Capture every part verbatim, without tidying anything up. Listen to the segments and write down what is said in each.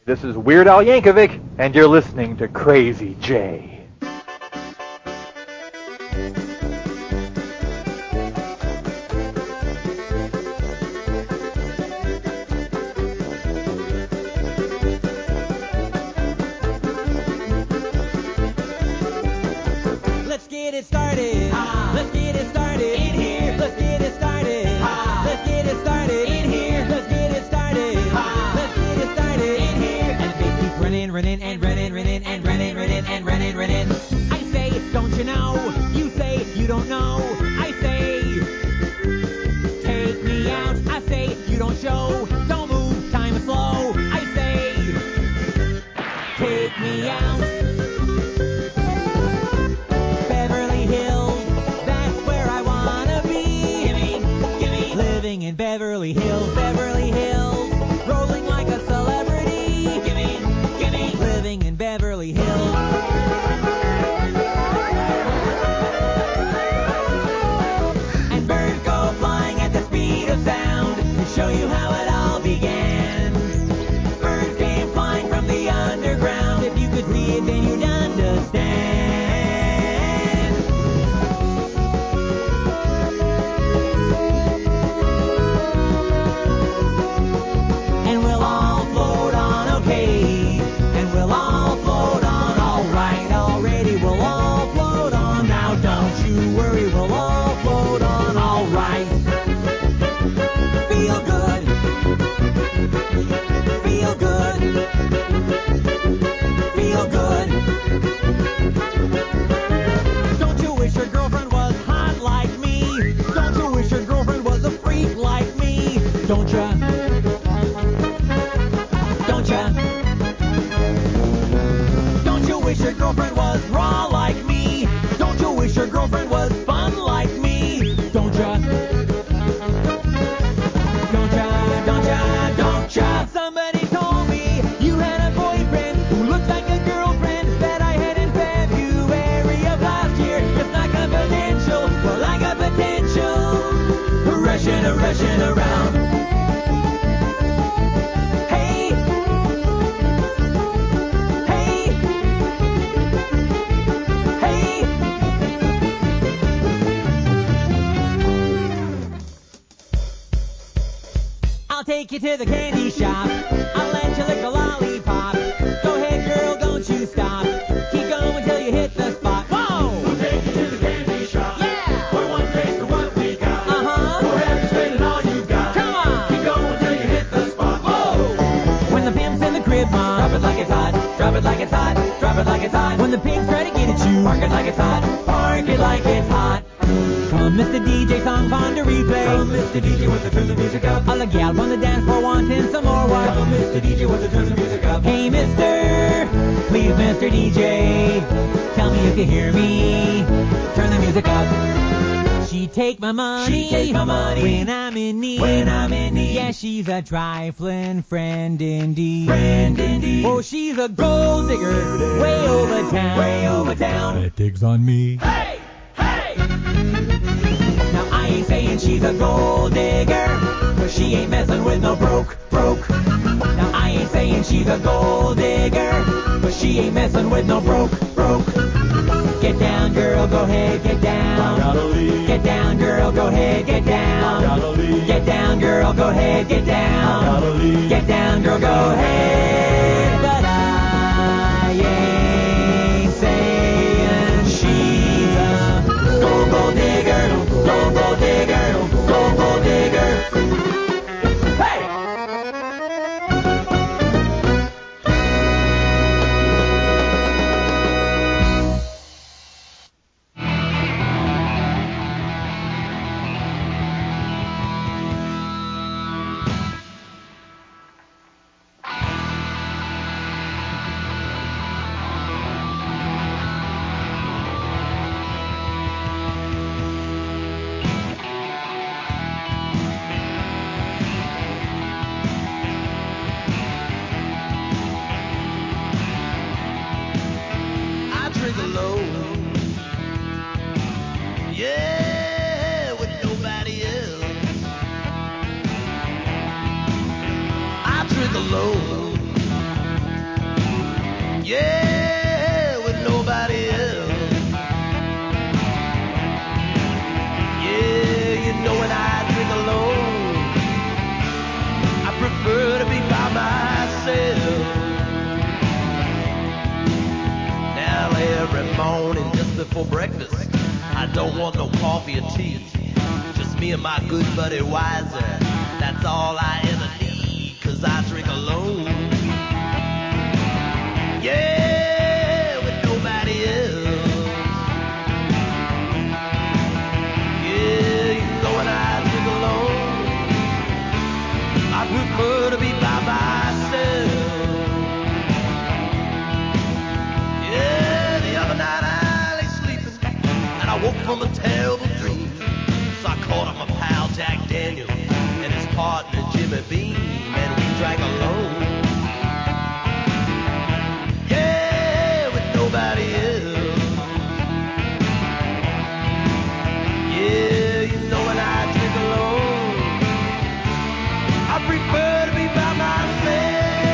This is Weird Al Yankovic, and you're listening to Crazy Jay. Let's get it started. Ah. Let's get it started in here. Let's get it started. Ah. Let's get it started in here. Let's get it started. Ah. Let's get it started in here. And the bass keeps running, running, and running, running, and running, running, and running, running. I say, don't you know? You say, you don't know. I say, take me out. I say, you don't show. Don't move, time is slow. I say, take me out. In Beverly Hills, Beverly Hills, rolling like a celebrity. Gimme, gimme, living in Beverly Hills. And birds go flying at the speed of sound to show you how it all began. Birds came flying from the underground. If you could see it, then you'd understand. Don't ya? Don't ya? Don't you wish your girlfriend was raw like me? Don't you wish your girlfriend was fun like me? Don't ya? Don't ya? Don't ya? Don't ya? Somebody told me you had a boyfriend who looked like a girlfriend that I had in February of last year. It's like a potential, well, like a potential. Rushing, rushing around. I'll take you to the candy shop. I'll let you lick a lollipop. Go ahead, girl, don't you stop. Keep going until you hit the spot. Whoa! We'll take you to the candy shop. Yeah! For one taste of what we got. Uh-huh. Go ahead and spend it all you got. Come on! Keep going until you hit the spot. Whoa! When the pimp's in the crib, mom, Drop it like it's hot. Drop it like it's hot. Drop it like it's hot. when the pigs try to get at you, Park it like it's hot. park it like it's hot. Come, Mister D J, song on to replay. Come, Mister D J, wants to turn the music up. All the gals on the dance floor wanting some more what? Come, Mister D J, wants to turn the music up. Hey, mister, please, Mister D J, tell me if you hear me. Turn the music up. She take my money, She take my money when I'm in need. when I'm in need. Yeah, she's a trifling friend indeed. Friend indeed. Oh, she's a gold digger, way over town. Way over town. It digs on me. Hey! Hey! Now I ain't saying she's a gold digger, cause she ain't messing with no broke, broke. Now I ain't saying she's a gold digger, but she ain't messing with no broke, broke. Get down, girl, go ahead, get down. I gotta leave. Get down, girl, go ahead, get down. I gotta leave. Get down, girl, go ahead, get down. I gotta leave. Get down, girl, go ahead. But I ain't saying she's a gold, gold digger, gold, gold digger, gold, gold digger. Hey! Yeah, with nobody else. Yeah, you know when I drink alone, I prefer to be by myself. Now every morning just before breakfast, I don't want no coffee or tea. Just me and my good buddy Wiser. That's all I ever need, 'cause I drink alone. Yeah, with nobody else. Yeah, you know when I drink alone, I prefer to be by myself. Yeah, the other night I lay sleeping, and I woke from a terrible dream. So I called up my pal Jack Daniel and his partner Jimmy Beam, and we drank alone. Yeah, with nobody else. Yeah, you know when I drink alone, I prefer to be by myself.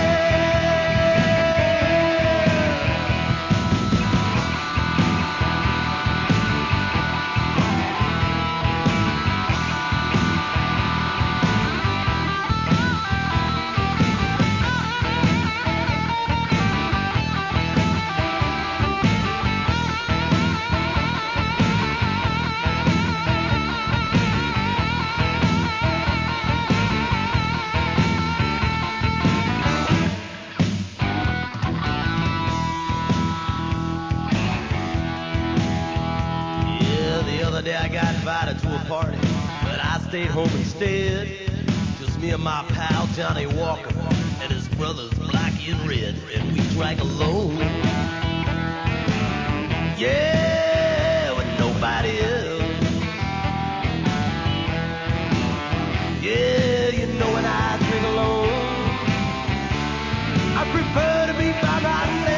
I got invited to a party, but I stayed home instead. Just me and my pal Johnny Walker and his brothers Blackie and Red, and we drank alone. Yeah, with nobody else. Yeah, you know when I drink alone, I prefer to be by myself.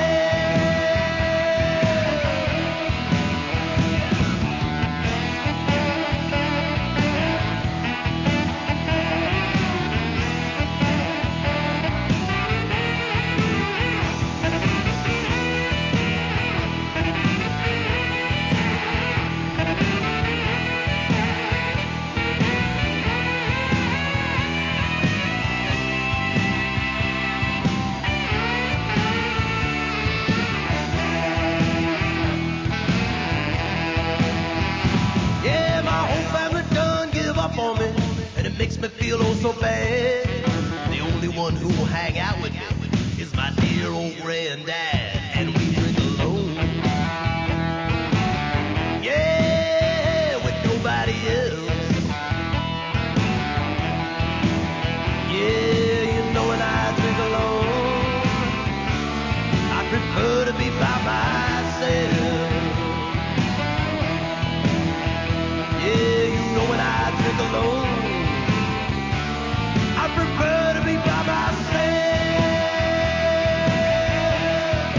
On me, and it makes me feel oh so bad. The only one who will hang out with me is my dear old granddad, and we drink alone. Yeah, with nobody else. Yeah, you know when I drink alone, I prefer to be by myself. Yeah, you know when I drink alone, I prefer to be by myself.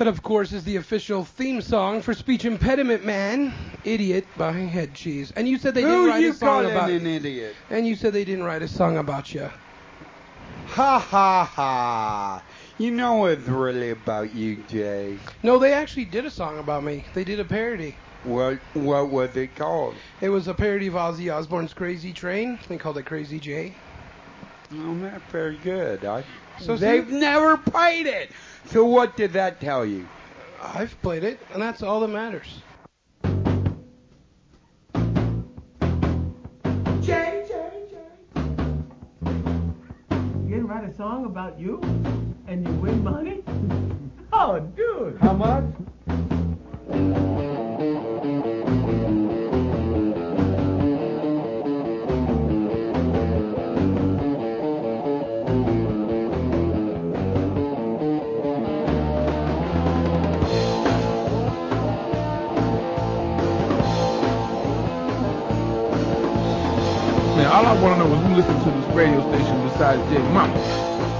That, of course, is the official theme song for Speech Impediment Man, Idiot by Head Cheese. And you said they didn't Who write you a song calling about an idiot? And you said they didn't write a song about you. Ha ha ha. You know it's really about you, Jay. No, they actually did a song about me. They did a parody. What what was it called? It was a parody of Ozzy Osbourne's Crazy Train. They called it Crazy J. Oh, that's very good. I, So they've see- never played it. So what did that tell you? I've played it, and that's all that matters. Jay, Jay, Jay. You didn't write a song about you? And you win money? Oh, dude. How much? Man, all I want to know is who listens to this radio station besides Jay Mama.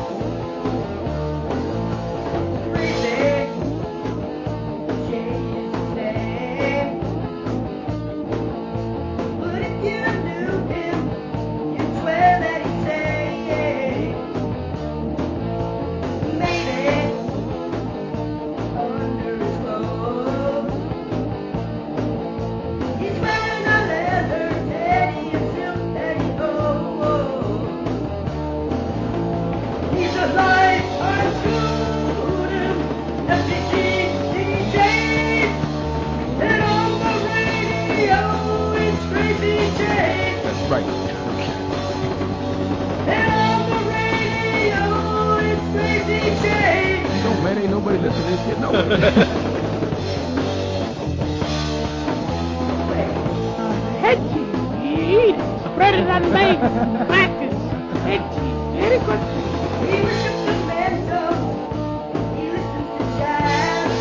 That's right. No, man, ain't nobody listening to this shit. No. Head cheese. Spread it on legs, crackers. Head cheese. Very good. He worships the bento. He listens to jazz.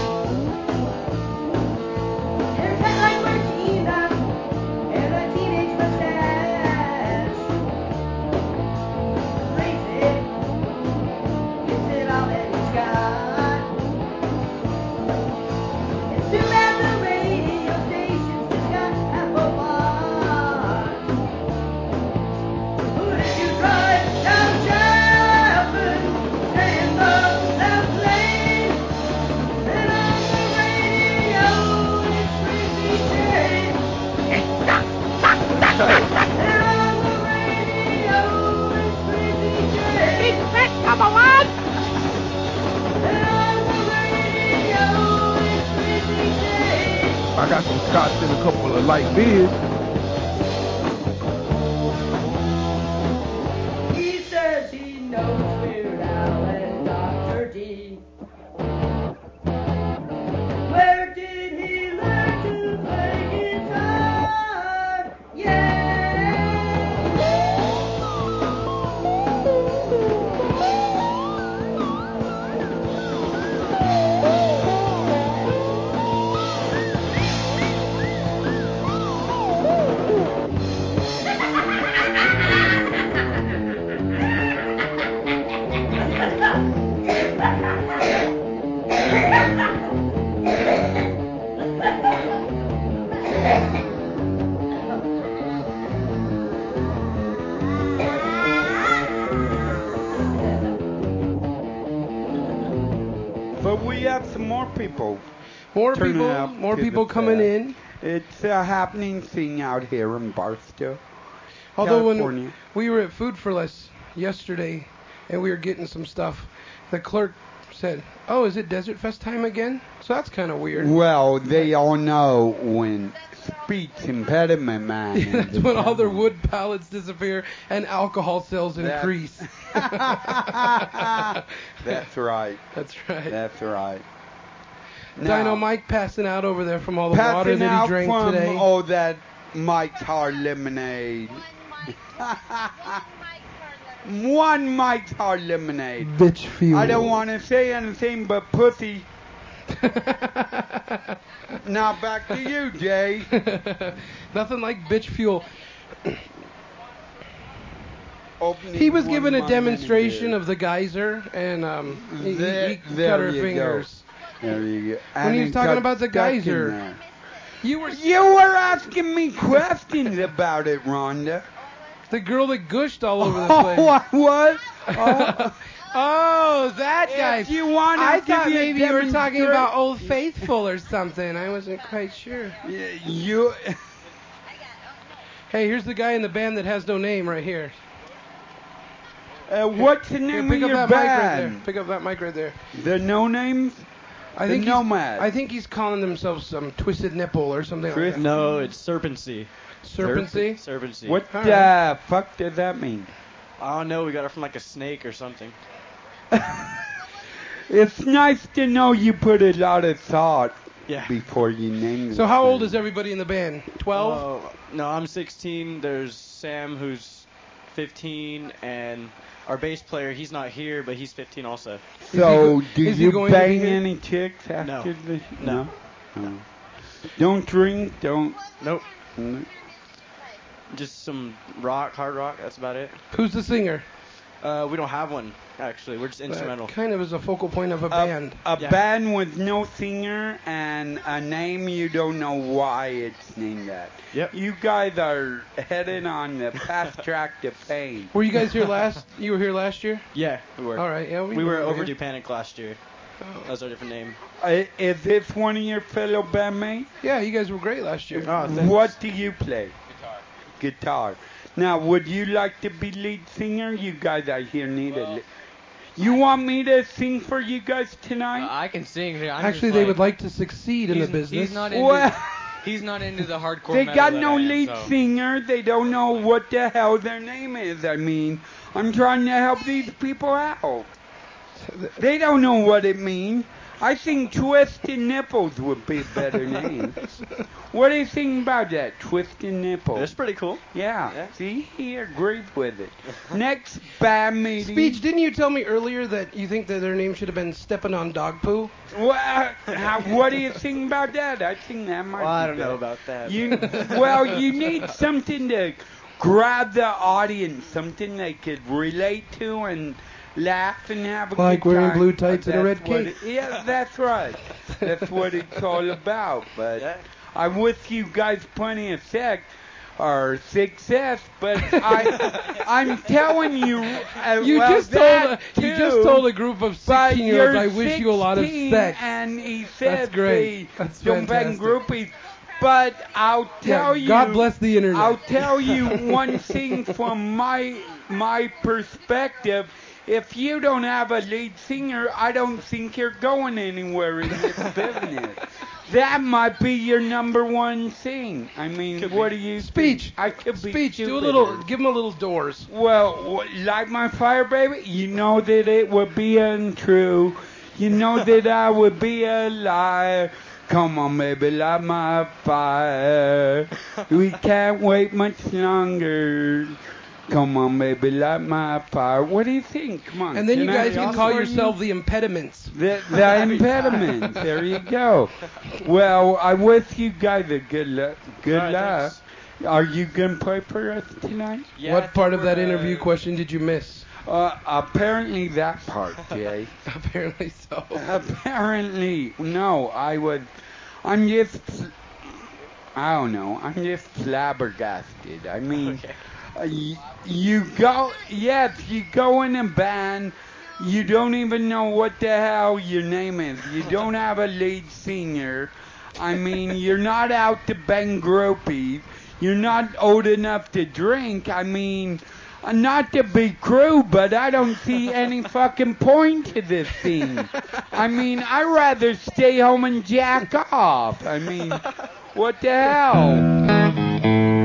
Haircut like Martina and a teenage mustache. Crazy. Gives it all that he's got. It's too bad the radio stations just got half a lot. Who did you drive down Chapman? Stay in the left lane. And on the radio, it's Crazy Jane. And on the radio, it's Crazy Jane. Big fat come on! And on the radio, it's Crazy Jane. I got some scotch and a couple of light beers. He says he knows Weird Al and Doctor D. Where did he learn to play guitar? But we have some more people. More turning people, out more to people the coming fair. in. It's a happening thing out here in Barstow, Although California. when we were at Food for Less yesterday and we were getting some stuff, the clerk said, "Oh, is it Desert Fest time again?" So that's kind of weird. Well, they all know when speech impediment man. is That's in when all their town. wood pallets disappear and alcohol sales That's- increase. That's right. That's right. That's right. Dino Mike passing out over there from all the water passing that he out drank from today. all that Mike's Hard Lemonade. One Mike's Hard Lemonade. Bitch fuel. I don't want to say anything but pussy. Now back to you, Jay. Nothing like bitch fuel. Opening He was one given a money demonstration beer. of the geyser, and um, he, There- he, he there cut her you go. fingers. There you go. When And he was it talking got about the stuck in geyser. there. You were You were asking me questions about it, Rhonda. the girl that gushed all over the Oh, place. I was? Oh, Oh, that guy. if you want to I give thought you a maybe you were talking demonstration- about Old Faithful or something. I wasn't quite sure. Y- You... Hey, here's the guy in the band that has no name right here. Uh, what's the Here, name pick of up your that mic right there. band? Pick up that mic right there. The No Names? I The think he's- Nomad. I think he's calling themselves some Twisted Nipple or something Twist- like that. No, it's Serpency. Serpency? Serpency. What All the right. fuck does that mean? I don't know. We got it from like a snake or something. It's nice to know you put a lot of thought Yeah. before you name So how old is everybody in the band? twelve? Oh, no, I'm sixteen. There's Sam who's fifteen, and our bass player, he's not here, but he's fifteen also. So, Is he go- do is he you going to be bang here? any chicks after No. the... No. No? Don't drink, don't... Nope. Mm. Just some rock, hard rock. That's about it. Who's the singer? Uh, we don't have one, actually. We're just That instrumental. kind of is a focal point of a A, band. a Yeah. band with no singer and a name you don't know why it's named that. Yep. You guys are headed on the fast track to fame. Were you guys here last? You were here last year? Yeah, we were. All right, yeah. We, We were here. Overdue Panic last year. That was our different name. Uh, is this one of your fellow bandmates? Yeah, you guys were great last year. Oh, thanks. What do you play? Guitar. Guitar. Now, would you like to be lead singer? You guys, I hear, need a lead. You want me to sing for you guys tonight? I can sing. I'm Actually, just they like, would like to succeed in the he's, business. He's not into. Well, He's not into the hardcore. they metal got that no I am, lead so. singer. They don't know what the hell their name is. I mean, I'm trying to help these people out. They don't know what it means. I think Twisted Nipples would be a better name. What do you think about that, Twisted Nipples? That's pretty cool. Yeah. Yeah. See, he agrees with it. Next band meeting. Speech, didn't you tell me earlier that you think that their name should have been Steppin' on Dog Poo? Well, how, what do you think about that? I think that might Well, I be don't know better. about that. You, well, you need something to grab the audience, something they could relate to and laugh and have a Like good wearing time. blue tights and a That's red what cape. it- yeah, that's right. That's what it's all about. But Yeah. I wish you guys plenty of sex or success. But I, I'm telling you, uh, You well, just told that a, you too, just told a group of but sixteen-year-olds, you're I wish you a lot of sixteen, sex. And he said That's great. they That's don't bang fantastic. groupies. But I'll tell Yeah, you, God bless the internet. I'll tell you one thing from my my perspective. If you don't have a lead singer, I don't think you're going anywhere in this business. That might be your number one thing. I mean, Could what be. do you Speech. think? I could be Speech, do a stupider. little, give them a little doors. Well, wh- light my fire, baby. You know that it would be untrue. You know that I would be a liar. Come on, baby, light my fire. We can't wait much longer. Come on, baby, light my fire. What do you think? Come on. And then you can I guys can sing call for you? yourself the impediments. The, the impediment. There you go. Well, I wish you guys a good luck. Good All right, luck. thanks. Are you gonna play for us tonight? Yeah, I What think part of we're, that uh, interview question did you miss? Uh, apparently that part, Jay. Apparently so. Apparently, no. I was. I'm just. I don't know. I'm just flabbergasted. I mean, Okay. uh, y- you go. Yes, you go in a band. You don't even know what the hell your name is. You don't have a lead singer. I mean, you're not out to bang groupies. You're not old enough to drink. I mean, uh, not to be cruel, but I don't see any fucking point to this thing. I mean, I'd rather stay home and jack off. I mean, what the hell?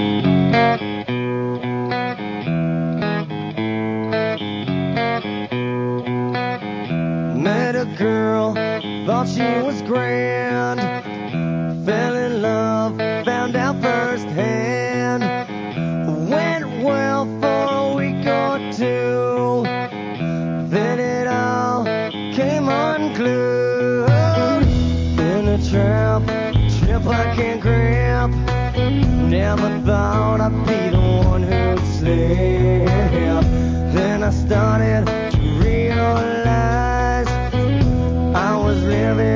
Met a girl, thought she was grand. Fell in love, found out firsthand. Went well for a week or two. Then it all came unglued. In a trap, trip I can't grab. Never thought I'd be the one who'd slip. Then I started to realize I was living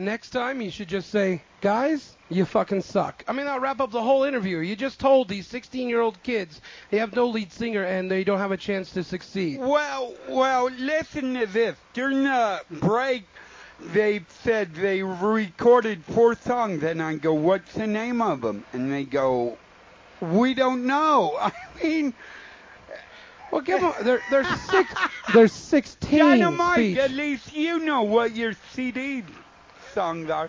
Next time you should just say, guys, you fucking suck. I mean, that'll wrap up the whole interview. You just told these sixteen-year-old kids they have no lead singer and they don't have a chance to succeed. Well, well, listen to this. During the break, they said they recorded four songs, and I go, what's the name of them? And they go, we don't know. I mean... Well, give them, they're, they're, six, they're sixteen. Dynamite, speech. at least you know what your C D songs are.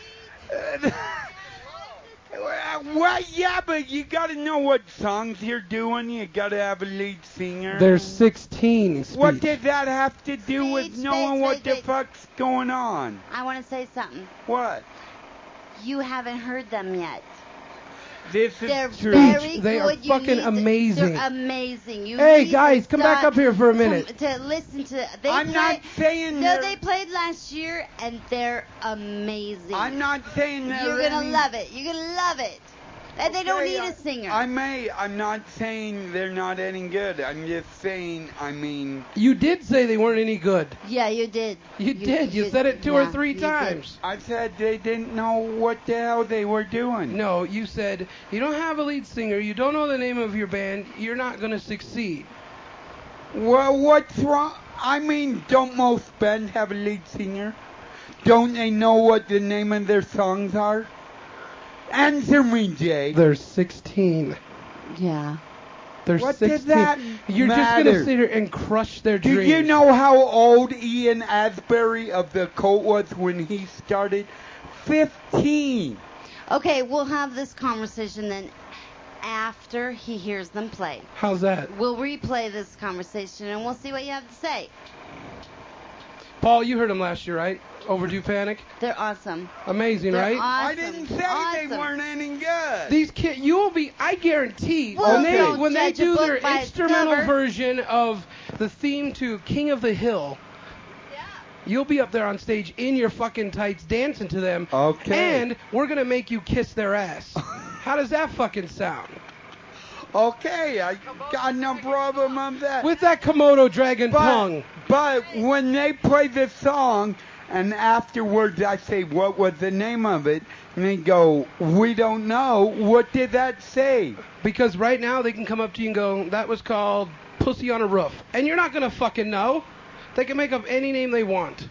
Well, yeah, but you got to know what songs you're doing. You got to have a lead singer. They're sixteen. Speech. What did that have to do with Speech, knowing speech, what speech, the fuck's going on? I want to say something. What? You haven't heard them yet. This is They're true. very They are good. You fucking need to- amazing. They're amazing. You Hey, need guys, to come back start up here for a minute. To, to listen to. They I'm play, not saying No, they're- they played last year, and they're amazing. I'm not saying they're You're gonna any- love it. You're gonna love it. And they don't Okay, need I- a singer. I may. I'm not saying they're not any good. I'm just saying, I mean... You did say they weren't any good. Yeah, you did. You, did. You, said it two or yeah, three you did. times. I said they didn't know what the hell they were doing. No, you said you don't have a lead singer. You don't know the name of your band. You're not going to succeed. Well, what's wrong? I mean, don't most bands have a lead singer? Don't they know what the name of their songs are? Answer me, Jay. They're sixteen. Yeah. They're What sixteen. does that You're just matter? going to sit here and crush their Do dreams. you know how old Ian Asbury of the Cult was when he started? Fifteen. Okay, we'll have this conversation then after he hears them play. How's that? We'll replay this conversation and we'll see what you have to say. Paul, you heard them last year, right? Overdue Panic? They're awesome. Amazing, They're right? awesome. I didn't say awesome. they weren't any good. These kids, you will be, I guarantee, Well, when they, don't when they judge a do book their by its instrumental cover. version of the theme to King of the Hill, you'll be up there on stage in your fucking tights dancing to them. Okay. And we're going to make you kiss their ass. How does that fucking sound? Okay, I got no problem on that. With that Komodo dragon but, tongue. But when they play the song, and afterwards I say, what was the name of it? And they go, we don't know. What did that say? Because right now they can come up to you and go, that was called Pussy on a Roof. And you're not going to fucking know. They can make up any name they want.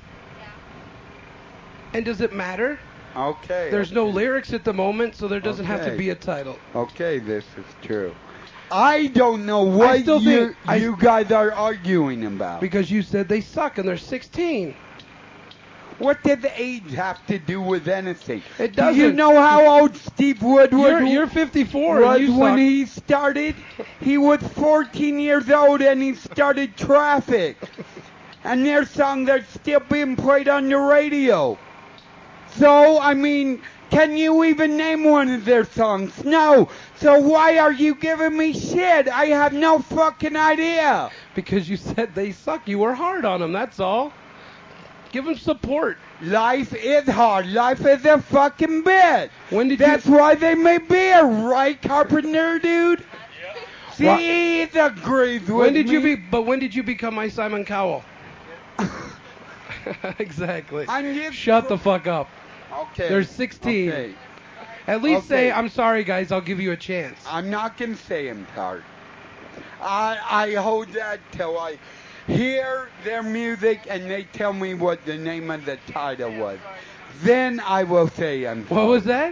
And does it matter? Okay. There's no lyrics at the moment, so there doesn't have to Okay. be a title. Okay, this is true. I don't know what still you, think- I- you guys are arguing about. Because you said they suck and they're sixteen. What did the age have to do with anything? It Do you doesn't. know how old Steve Woodward You're, you're fifty-four was and you when suck. he started? He was fourteen years old and he started Traffic. And their songs are still being played on the radio. So, I mean, can you even name one of their songs? No. So why are you giving me shit? I have no fucking idea. Because you said they suck. You were hard on them, that's all. Give them support. Life is hard. Life is a fucking bitch. When did That's you... why they made beer, right, Carpenter, dude? See, Wha- he agrees with When did me. you be... But when did you become my Simon Cowell? Exactly. I'm just... Shut the fuck up. Okay. They're sixteen. Okay. At least say, Okay. I'm sorry, guys, I'll give you a chance. I'm not going to say I'm tired. I, I hold that till I hear their music and they tell me what the name of the title was. Then I will say I'm What was that?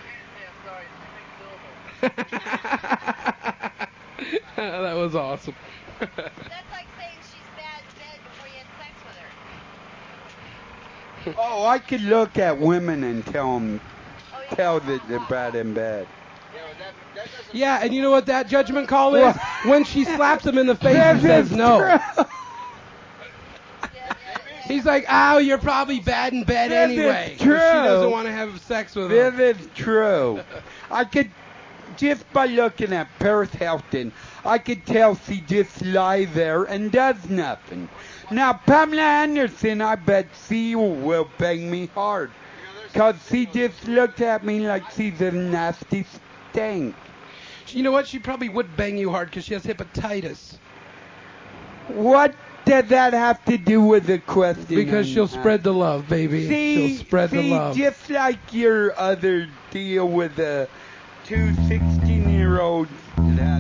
That was awesome. That's like saying she's bad in bed before you had sex with her. Oh, I could look at women and tell them, tell that they're bad in bed. Yeah, and you know what that judgment call is? What? When she slaps him in the face and says no. True. He's like, oh, you're probably bad in bed This is anyway. 'cause true. She doesn't want to have sex with him. This is true. I could, just by looking at Paris Hilton, I could tell she just lies there and does nothing. Now, Pamela Anderson, I bet she will bang me hard. Because she just looked at me like she's a nasty stink. You know what? She probably would bang you hard because she has hepatitis. What does that have to do with the question? Because she'll I'm spread the love, baby. See, she'll spread see, the love. just like your other deal with the two sixteen-year-olds that...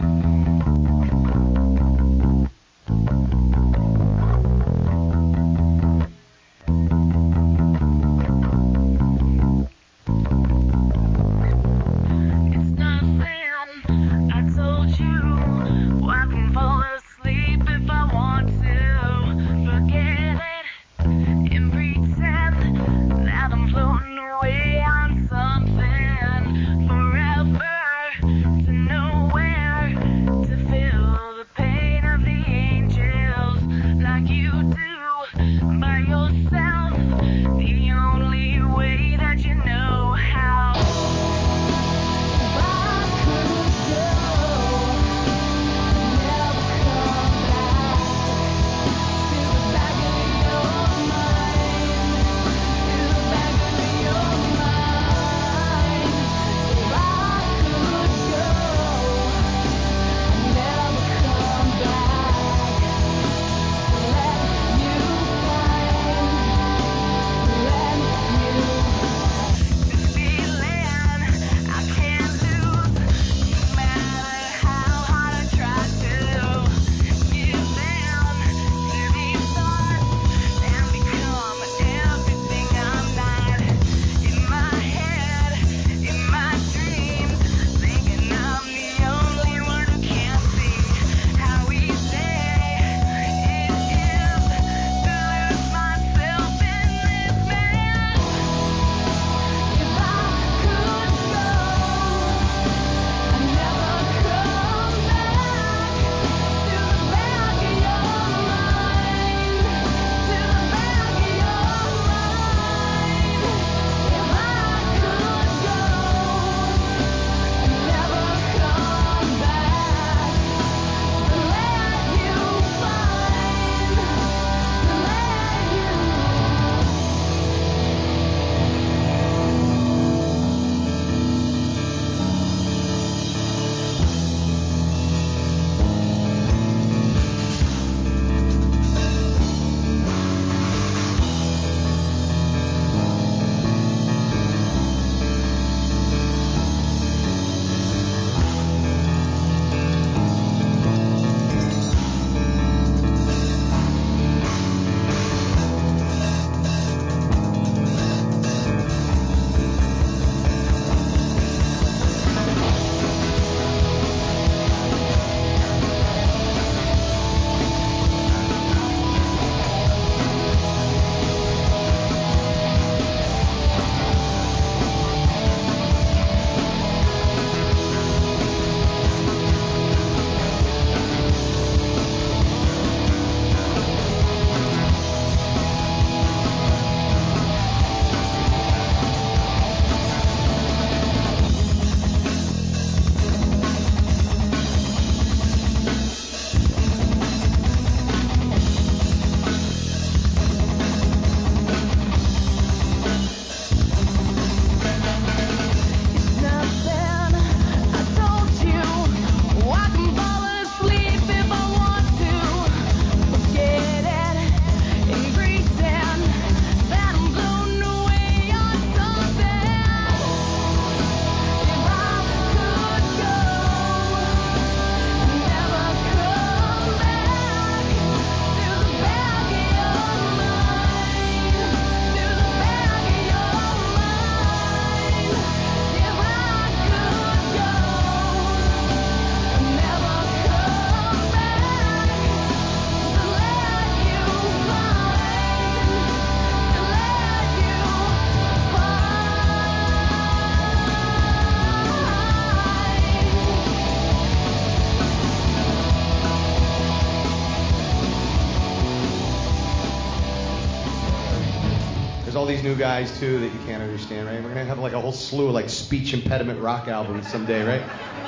all these new guys too that you can't understand, right? We're gonna have like a whole slew of like speech impediment rock albums someday, right?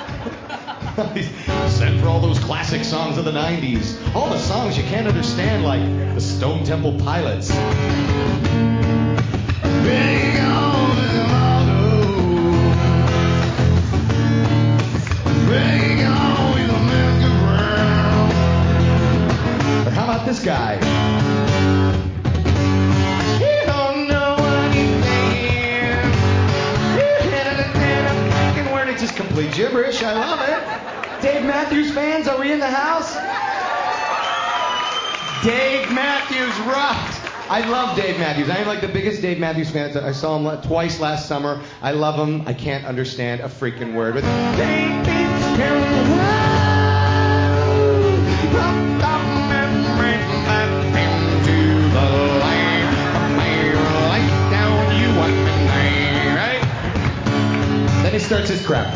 Sent for all those classic songs of the nineties. All the songs you can't understand, like the Stone Temple Pilots. Big on the motto. Big on with America Brown. Or how about about this guy? You don't know anything. Fucking word, it's just complete gibberish. I love it. Dave Matthews fans, are we in the house? Dave Matthews rocked. I love Dave Matthews. I am like the biggest Dave Matthews fan. I saw him la- twice last summer. I love him. I can't understand a freaking word. But then he starts his crap.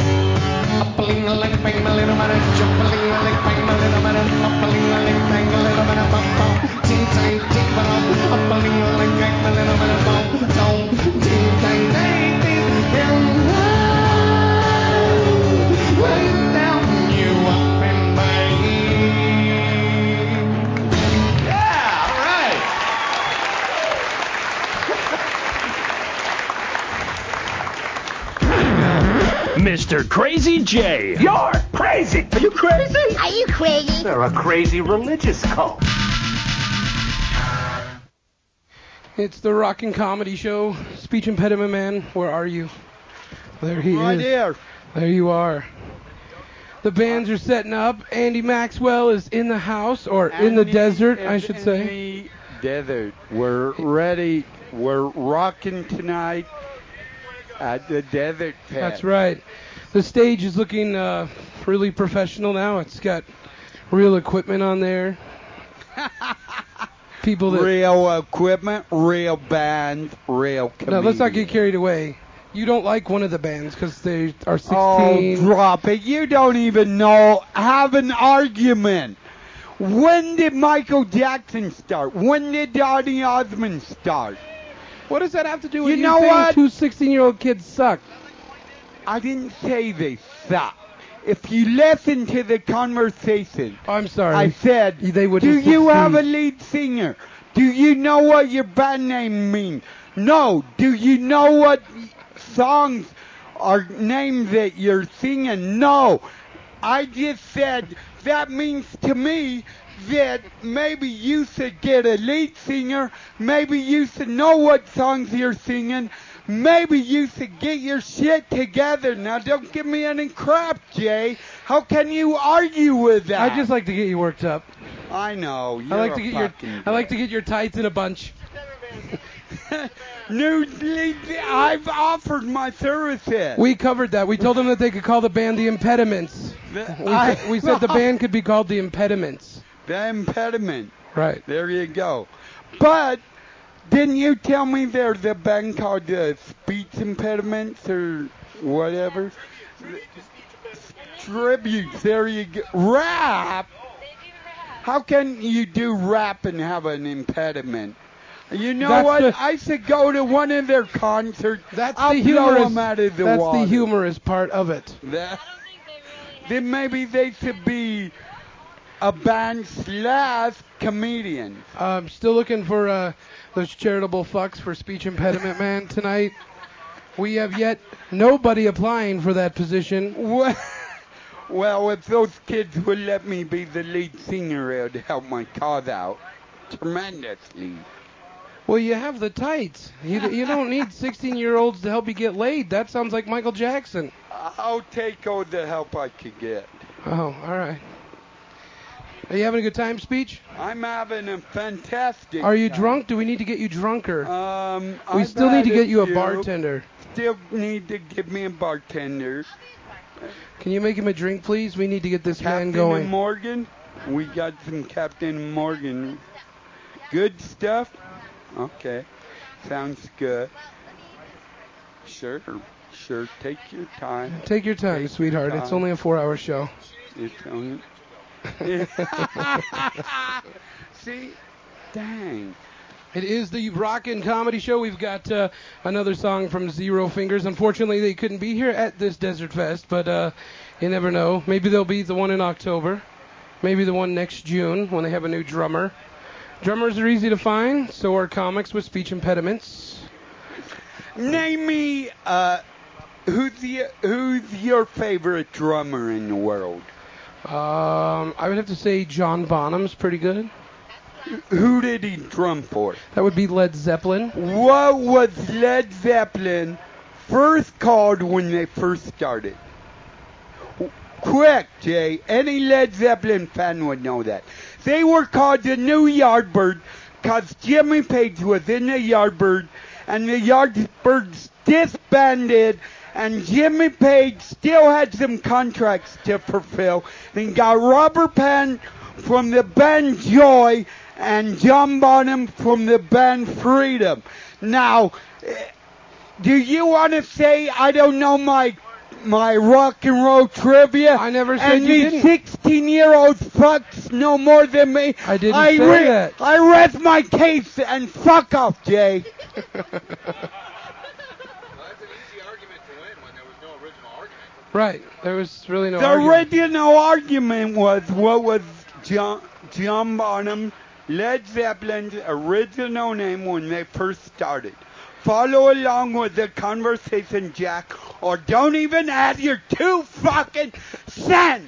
Mister Crazy J. You're crazy. Are you crazy? Are you crazy? They're a crazy religious cult. It's the Rock and Comedy Show. Speech Impediment Man, where are you? There he Right is. here. There you are. The bands are setting up. Andy Maxwell is in the house, or in the Andy desert, is I should in say. the desert. We're ready. We're rocking tonight at the Desert Fest. That's right. The stage is looking uh, really professional now. It's got real equipment on there. People that Real equipment, real band, real no, comedians. let's not get carried away. You don't like one of the bands because they are Oh, sixteen. drop it. You don't even know. Have an argument. When did Michael Jackson start? When did Donny Osmond start? What does that have to do with You you, know saying what? two sixteen-year-old kids suck? I didn't say they suck. If you listen to the conversation, Oh, I'm sorry. I said, they would. do you have a lead singer? Do you know what your band name means? No. Do you know what songs are names that you're singing? No. I just said that means to me that maybe you should get a lead singer, maybe you should know what songs you're singing, maybe you should get your shit together. Now don't give me any crap, Jay. How can you argue with that? I just like to get you worked up. I know. You're I like a to get your fucking I like to get your tights in a bunch. New lead, I've offered my services. We covered that. We told them that they could call the band the Impediments. We, I- said, we said the band could be called the Impediments. The impediment. Right. There you go. But didn't you tell me there's a band called the Speech Impediments or whatever? Tributes. There you go. Rap. How can you do rap and have an impediment? You know That's what? the- I should go to one of their concerts. That's I'll the blow humorous. them out of the that's water. the humorous part of it. That, then maybe they should be a band slash comedian. I'm still looking for uh, those charitable fucks for Speech Impediment Man tonight. We have yet nobody applying for that position. Well, well, if those kids would let me be the lead singer, it would help my cause out tremendously. Well, you have the tights. You, you don't need sixteen-year-olds to help you get laid. That sounds like Michael Jackson. I'll take all the help I could get. Oh, all right. Are you having a good time, Speech? I'm having a fantastic Are you time. drunk? Do we need to get you drunker? Um, we I've still need to had get you a few. bartender. Still need to give me a bartender. Can you make him a drink, please? We need to get this Captain man going. Morgan? We got some Captain Morgan. Good stuff? Okay. Sounds good. Sure. Sure. Take your time. Take your time, Take sweetheart. your It's time. only a four-hour show. It's only... See? Dang. It is the Rockin' Comedy Show. We've got uh, another song from Zero Fingers. Unfortunately, they couldn't be here at this Desert Fest, but uh, you never know. Maybe they'll be the one in October. Maybe the one next June when they have a new drummer. Drummers are easy to find, so are comics with speech impediments. Name me, uh, who's, the, who's your favorite drummer in the world? Um, I would have to say John Bonham's pretty good. Who did he drum for? That would be Led Zeppelin. What was Led Zeppelin first called when they first started? Quick, Jay. Any Led Zeppelin fan would know that. They were called the New Yardbirds because Jimmy Page was in the Yardbirds, and the Yardbirds disbanded, and Jimmy Page still had some contracts to fulfill. Then got Robert Plant from the band Joy and John Bonham from the band Freedom. Now, do you want to say I don't know my my rock and roll trivia? I never said and you these didn't. sixteen-year-old fucks know more than me. I didn't I say re- that. I rest my case and fuck off, Jay. Right. There was really no the argument. original argument was what was John, John Bonham, Led Zeppelin's original name when they first started. Follow along with the conversation, Jack, or don't even add your two fucking cents.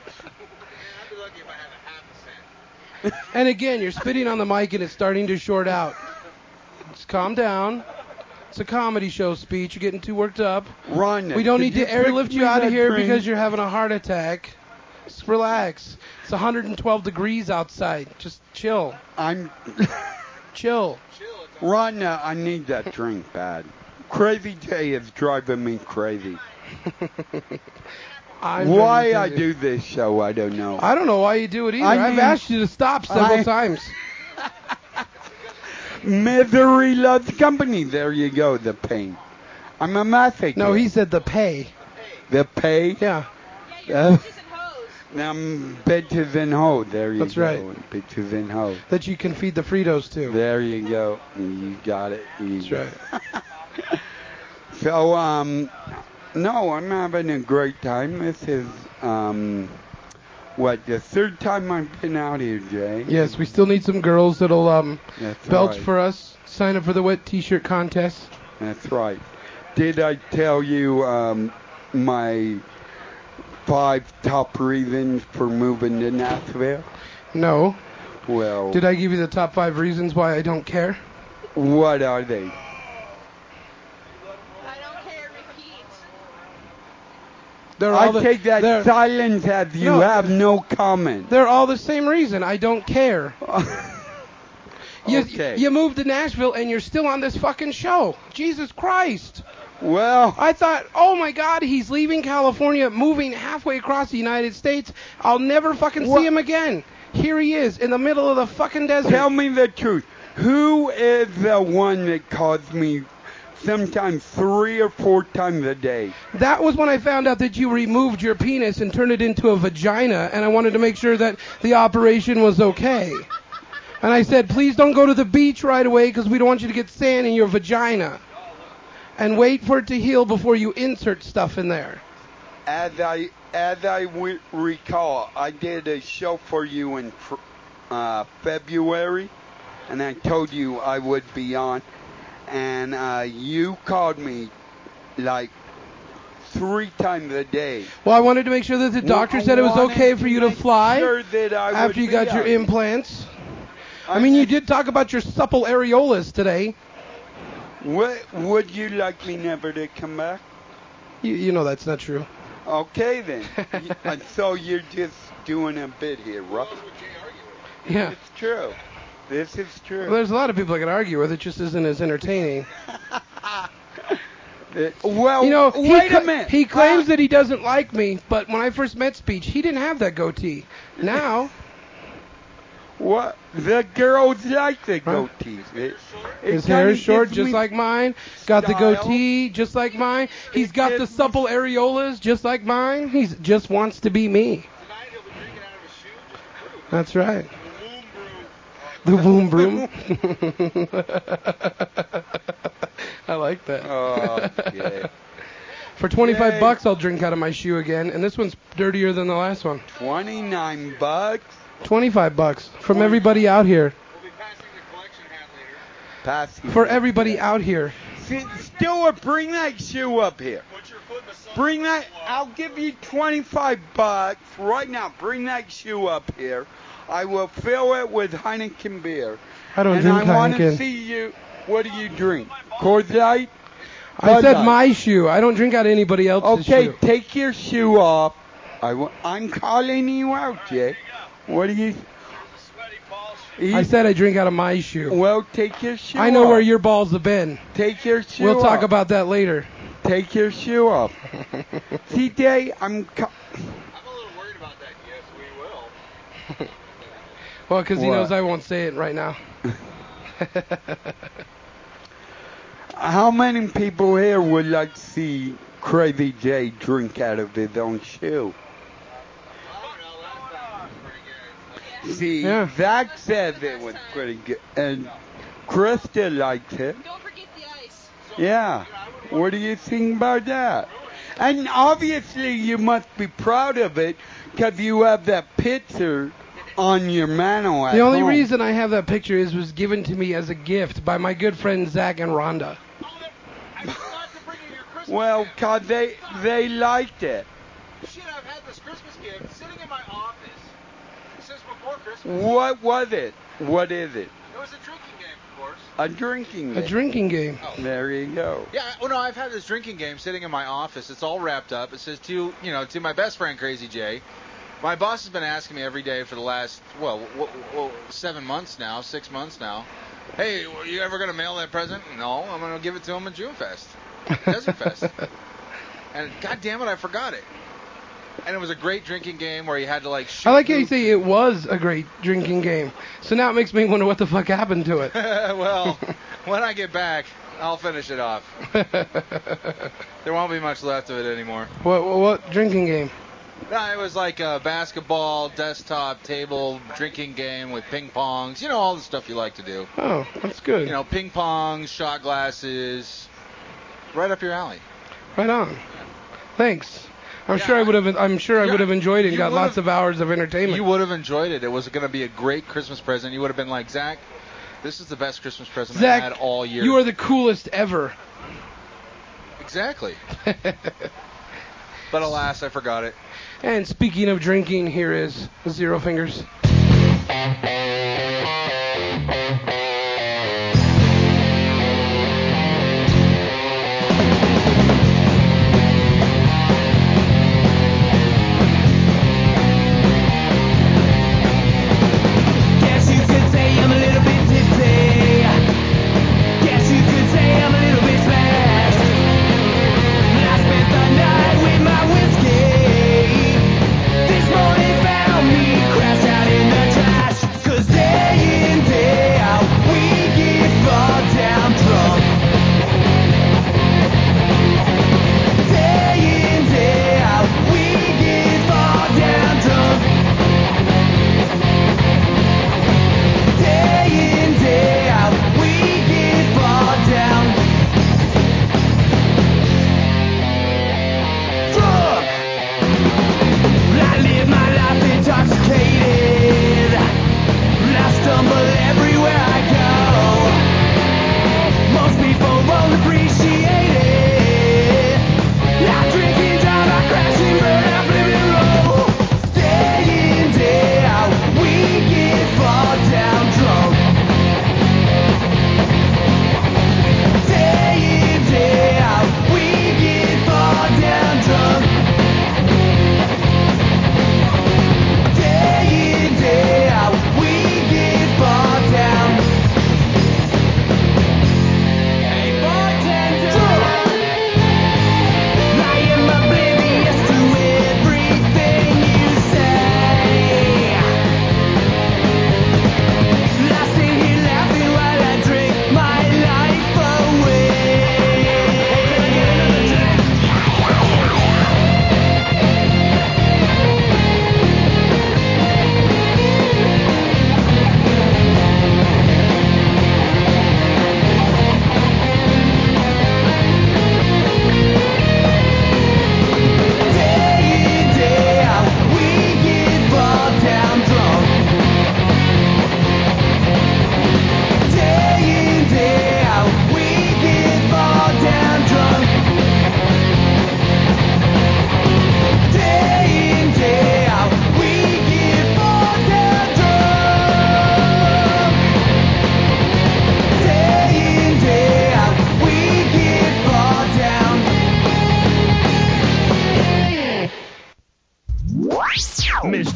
And again, you're spitting on the mic and it's starting to short out. Just calm down. It's a comedy show speech. You're getting too worked up. Run. We don't Could need to you airlift fix you me out of that here drink? because you're having a heart attack. Just relax. It's one hundred twelve degrees outside. Just chill. I'm chill. Rhonda, I need that drink bad. Crazy Jay is driving me crazy. I'm why driving I crazy. do this show, I don't know. I don't know why you do it either. I I've mean, asked you to stop several I- times. Misery loves company. There you go, the pain. I'm a math teacher. No, he said the pay. The pay? Yeah. Uh, um, bitches and hoes. There you That's go. right. Bitches and hoes. That you can feed the Fritos to. There you go. You got it. You That's right. So, um, no, I'm having a great time. This is, um, what, the third time I've been out here, Jay? Yes, we still need some girls that'll um, That's belch right. for us. Sign up for the wet T-shirt contest. That's right. Did I tell you um, my five top reasons for moving to Nashville? No. Well, Did I give you the top five reasons why I don't care? what are they? They're I all the, take that they're- silence as you No. have no comment. They're all the same reason. I don't care. You, Okay. you moved to Nashville and you're still on this fucking show. Jesus Christ. Well, I thought, oh my God, he's leaving California, moving halfway across the United States. I'll never fucking What- see him again. Here he is in the middle of the fucking desert. tell me the truth. Who is the one that calls me sometimes three or four times a day? That was when I found out that you removed your penis and turned it into a vagina, and I wanted to make sure that the operation was okay. And I said, please don't go to the beach right away because we don't want you to get sand in your vagina. And wait for it to heal before you insert stuff in there. As I as I w- recall, I did a show for you in fr- uh, February, and I told you I would be on, and uh, you called me like three times a day. Well, I wanted to make sure that the doctor said it was wanted okay for you to make fly sure that I would after you be got your on. implants. I mean, you did talk about your supple areolas today. What, would you like me never to come back? You, you know that's not true. Okay then. Y- uh, so you're just doing a bit here, right? Yeah. It's true. This is true. Well, there's a lot of people I can argue with. It just isn't as entertaining. Uh, well, You know, wait he, cla- a minute. he claims that he doesn't like me, but when I first met Speech, he didn't have that goatee. Now, What? The girls like the Huh? goatees. It, it his hair is kinda short, gives just me like mine. Got the style. goatee, just like mine. He's It got the gives me- supple areolas, just like mine. He just wants to be me. That's right. The boom broom. I like that. Oh, yeah. For twenty-five Yay. bucks, I'll drink out of my shoe again, and this one's dirtier than the last one. twenty-nine bucks. twenty-five bucks from everybody out here. Passing. For everybody out here. See, Stewart, bring that shoe up here. Bring that. I'll give you twenty-five bucks right now. Bring that shoe up here. I will fill it with Heineken beer. I don't and drink I want to Heineken. see you. What do you drink? Coors Light? I Bud said Light. my shoe. I don't drink out of anybody else's Okay, shoe. take your shoe off. I w- I'm calling you out, Jay. What do you? I said I drink out of my shoe. Well, take your shoe I know off. where your balls have been. Take your shoe We'll talk off. about that later. Take your shoe off. See, Jay, I'm. Co- Well, because he What? knows I won't say it right now. How many people here would like to see Crazy Jay drink out of his own shoe? See, Yeah. Zach said it was pretty good, and Krista liked it. Don't forget the ice. Yeah. What do you think about that? And obviously you must be proud of it because you have that picture on your mantle at The only home. reason I have that picture is was given to me as a gift by my good friends Zach and Rhonda. Well, cause they they liked it. Shit, I've had this Christmas gift sitting in my office since before Christmas. What was it? What is it? It was a drinking game, of course. A drinking game. A drinking game. There you go. Yeah, well, no, I've had this drinking game sitting in my office. It's all wrapped up. It says to, you know, to my best friend, Crazy Jay. My boss has been asking me every day for the last, well, w- w- seven months now, six months now. Hey, are you ever going to mail that present? No, I'm going to give it to him at June Fest, Desert Fest. And God damn it, I forgot it. And it was a great drinking game where you had to like shoot. I like how you hoops. say it was a great drinking game. So now it makes me wonder what the fuck happened to it. Well, when I get back, I'll finish it off. There won't be much left of it anymore. What, what what drinking game? No, it was like a basketball, desktop, table, drinking game with ping pongs. You know, all the stuff you like to do. Oh, that's good. You know, ping pongs, shot glasses. Right up your alley. Right on. Thanks. I'm sure I would have. I'm sure I would have enjoyed it and you got would've- lots of hours of entertainment. You would have enjoyed it. It was going to be a great Christmas present. You would have been like, Zach, this is the best Christmas present Zach, I've had all year. you are the coolest ever. Exactly. But alas, I forgot it. And speaking of drinking, here is Zero Fingers. Guess you could say I'm a little bit tipsy. Guess you could say I'm a little bit smashed. I spent the night with my whiskey. This morning found me crashed out in the trash. 'Cause they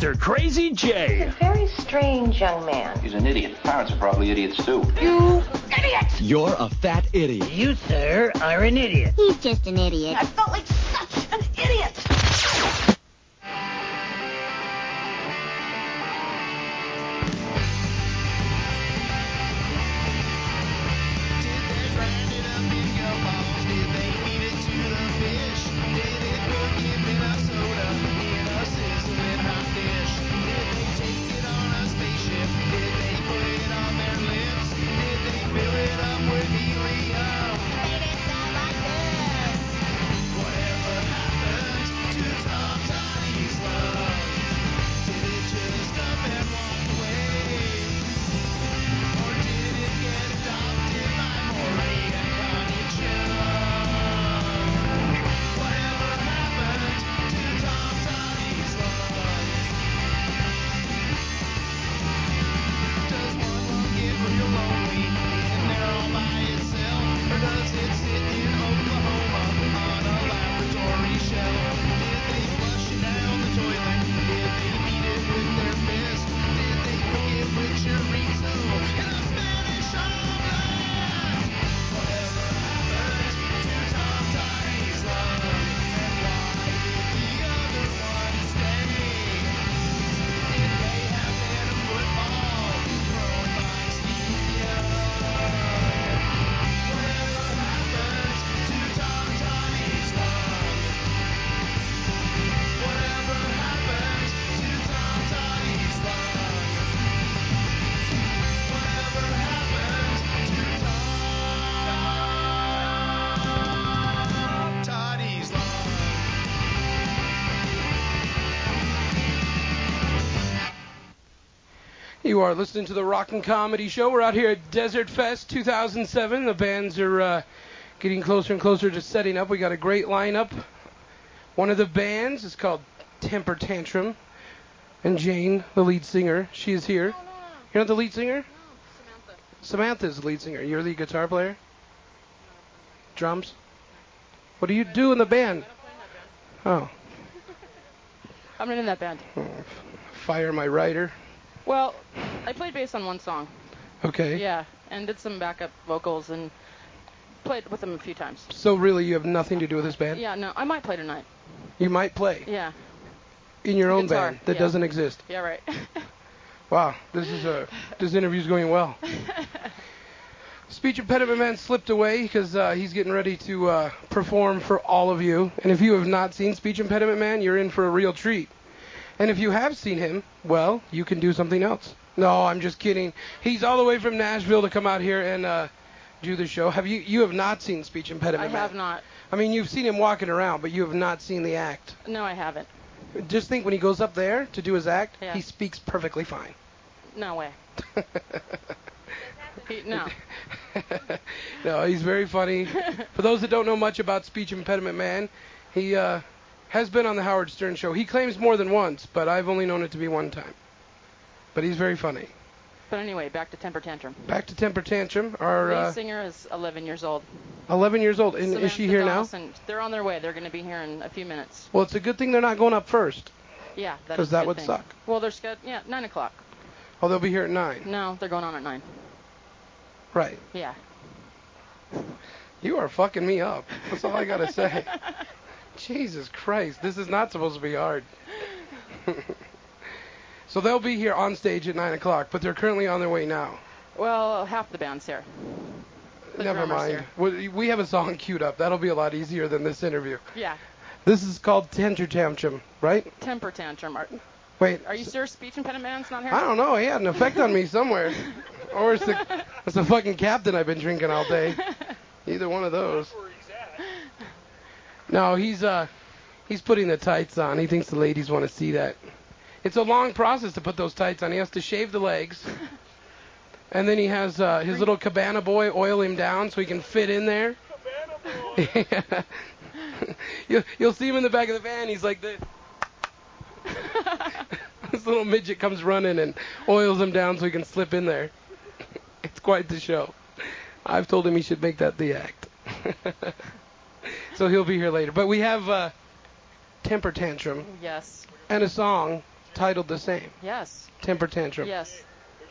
Mister Crazy J. A very strange young man. He's an idiot. Parents are probably idiots too. You idiot! You're a fat idiot. You, sir, are an idiot. He's just an idiot. I felt like such an idiot. You are listening to the Rockin' Comedy Show. We're out here at Desert Fest two thousand seven. The bands are uh, getting closer and closer to setting up. We got a great lineup. One of the bands is called Temper Tantrum. And Jane, the lead singer, she is here. You're not the lead singer? No, Samantha. Samantha's the lead singer. You're the guitar player? Drums? What do you do in the band? Oh. I'm not in that band. oh. Fire my writer. Well, I played bass on one song. Okay. Yeah, and did some backup vocals and played with them a few times. So really you have nothing to do with this band? Yeah, no, I might play tonight. You might play? Yeah. In your own Guitar, band that yeah. doesn't exist? Yeah, right. Wow, this is a this interview's going well. Speech impediment man slipped away because uh, he's getting ready to uh, perform for all of you. And if you have not seen Speech impediment man, you're in for a real treat. And if you have seen him, well, you can do something else. No, I'm just kidding. He's all the way from Nashville to come out here and uh, do the show. Have you? You have not seen Speech impediment I man? have not. I mean, you've seen him walking around, but you have not seen the act. No, I haven't. Just think when he goes up there to do his act, Yeah. he speaks perfectly fine. No way. he, no. No, he's very funny. For those that don't know much about Speech Impediment Man, he uh, has been on the Howard Stern Show. He claims more than once, but I've only known it to be one time. But he's very funny. But anyway, back to Temper Tantrum. Back to Temper Tantrum. Our Lead uh, singer is eleven years old. eleven years old. And is she here now? Dawson. They're on their way. They're going to be here in a few minutes. Well, it's a good thing they're not going up first. Yeah, that 'Cause is a that good would thing. suck. Well, they're scheduled. Yeah, nine o'clock. Oh, they'll be here at nine. No, they're going on at nine. Right. Yeah. You are fucking me up. That's all I got to say. Jesus Christ. This is not supposed to be hard. So they'll be here on stage at nine o'clock, but they're currently on their way now. Well, half the band's here. The Never drummer's mind. here. We we have a song queued up. That'll be a lot easier than this interview. Yeah. This is called Temper Tantrum, right? Temper Tantrum. Are, Wait. are you sure Speech Impediment Man's not here? I don't know. He had an effect on me somewhere. Or it's the, it's the fucking captain I've been drinking all day. Either one of those. No, he's uh, he's putting the tights on. He thinks the ladies want to see that. It's a long process to put those tights on. He has to shave the legs. And then he has uh, his little cabana boy oil him down so he can fit in there. Cabana boy. you'll, you'll see him in the back of the van. He's like this. This little midget comes running and oils him down so he can slip in there. It's quite the show. I've told him he should make that the act. So he'll be here later. But we have uh, Temper Tantrum Yes. and a song titled the same. Yes. Temper Tantrum. Yes.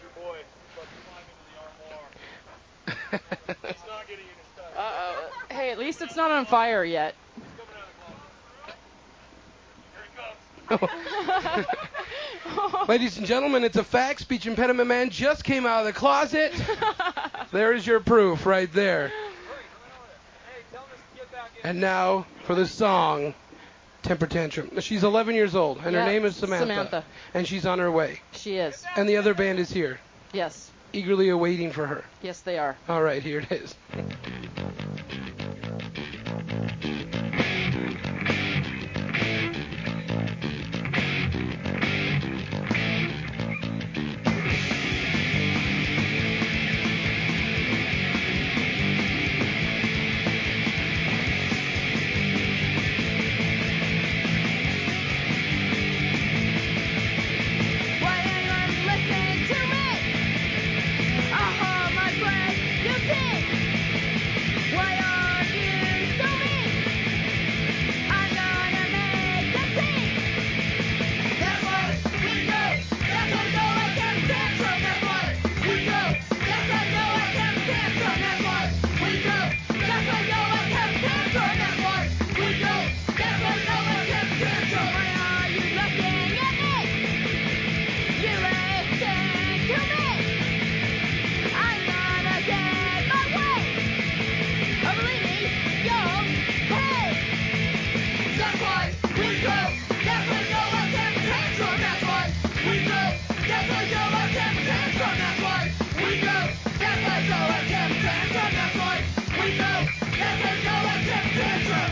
Uh-oh. Hey, at least it's not on fire yet. Ladies and gentlemen, it's a fact. Speech Impediment Man just came out of the closet. There's your proof right there. And now for the song, Temper Tantrum. She's eleven years old, and Yeah, her name is Samantha. Samantha. And she's on her way. She is. And the other band is here, Yes. eagerly awaiting for her. Yes, they are. All right, here it is. Why anyone listen to me? Uh-huh, my friend, you think. Why are you so mean? I'm gonna make a scene. That's what we do. That's what go I can tantrum. That's what we do. That's what go I can tantrum. That's what we do. That's what go I can tantrum. That's what we do. That's what go I can tantrum. Why are you looking at me? You listen to me. I'm gonna get my way. Oh, believe me, you'll pay. That's what we do. That's what go I can tantrum. That's what we do. That's what go I can tantrum. That's what we do. That's what go I can tantrum. That's what we do. That's what go I can tantrum.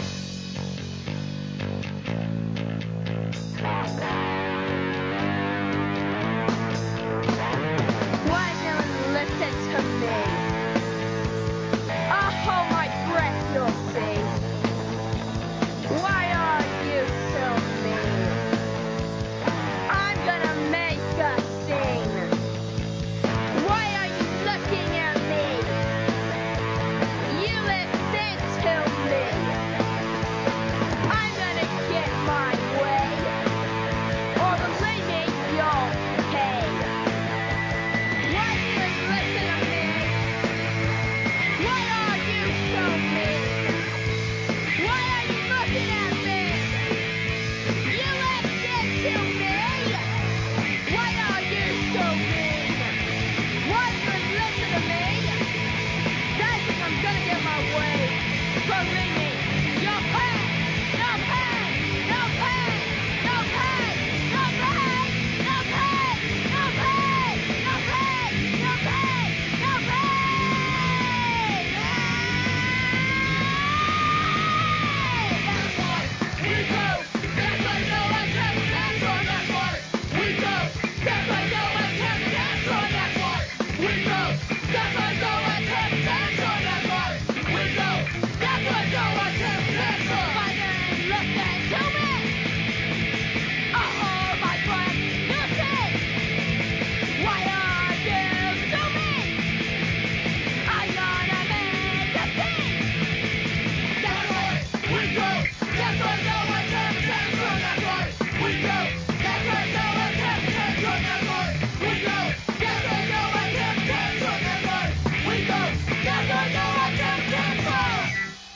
Why no one listen to me? I'll hold my breath, you'll see. Why are you so mean? I'm gonna make a scene. Why are you looking at me? You listen to me. I'm gonna get my way. Or believe me, you'll pay. Why do you listen to me? Why are you so mean? Why are you looking at me? You listen to me. Why are you so mean? Why do you listen to me? I think I'm gonna get my way. Believe me, you'll pay. You'll pay. You'll pay. You'll pay. You'll pay. You'll pay. You'll pay. You'll pay. You'll pay. You'll pay. That's what we do. That's what go I can tantrum. That's what we do. That's what go I can tantrum. That's what we do. That's what go I can tantrum. That's what we do. That's what go I can tantrum. Why didn't you listen to me? Oh, my friend, you think. Why are you so mean? I'm gonna make a scene. That's what we do. That's what go I can tantrum. That's what we do. That's what go I can tantrum. That's what we do. That's what go I can tantrum. That's what we do. That's what go I can tantrum.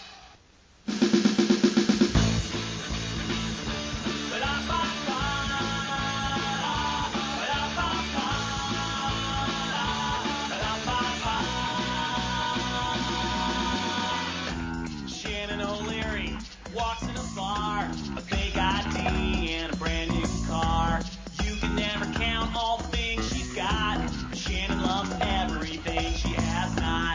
Shannon O'Leary walks in a bar, a fake I D and a brand new car. You can never count all the things she's got, but Shannon loves everything she has not.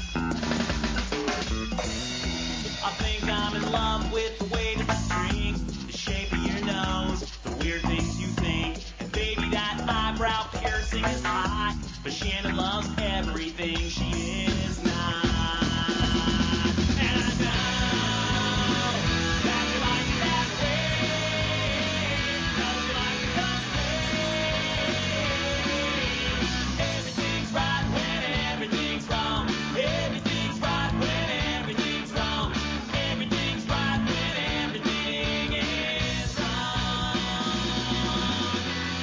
I think I'm in love with the weight of the string, the shape of your nose, the weird things you think. And baby, that eyebrow piercing is hot, but Shannon loves everything she is not. And I know that you like it that way, 'cause you like it those ways. Everything's right when everything's wrong. Everything's right when everything's wrong. Everything's right when everything is wrong.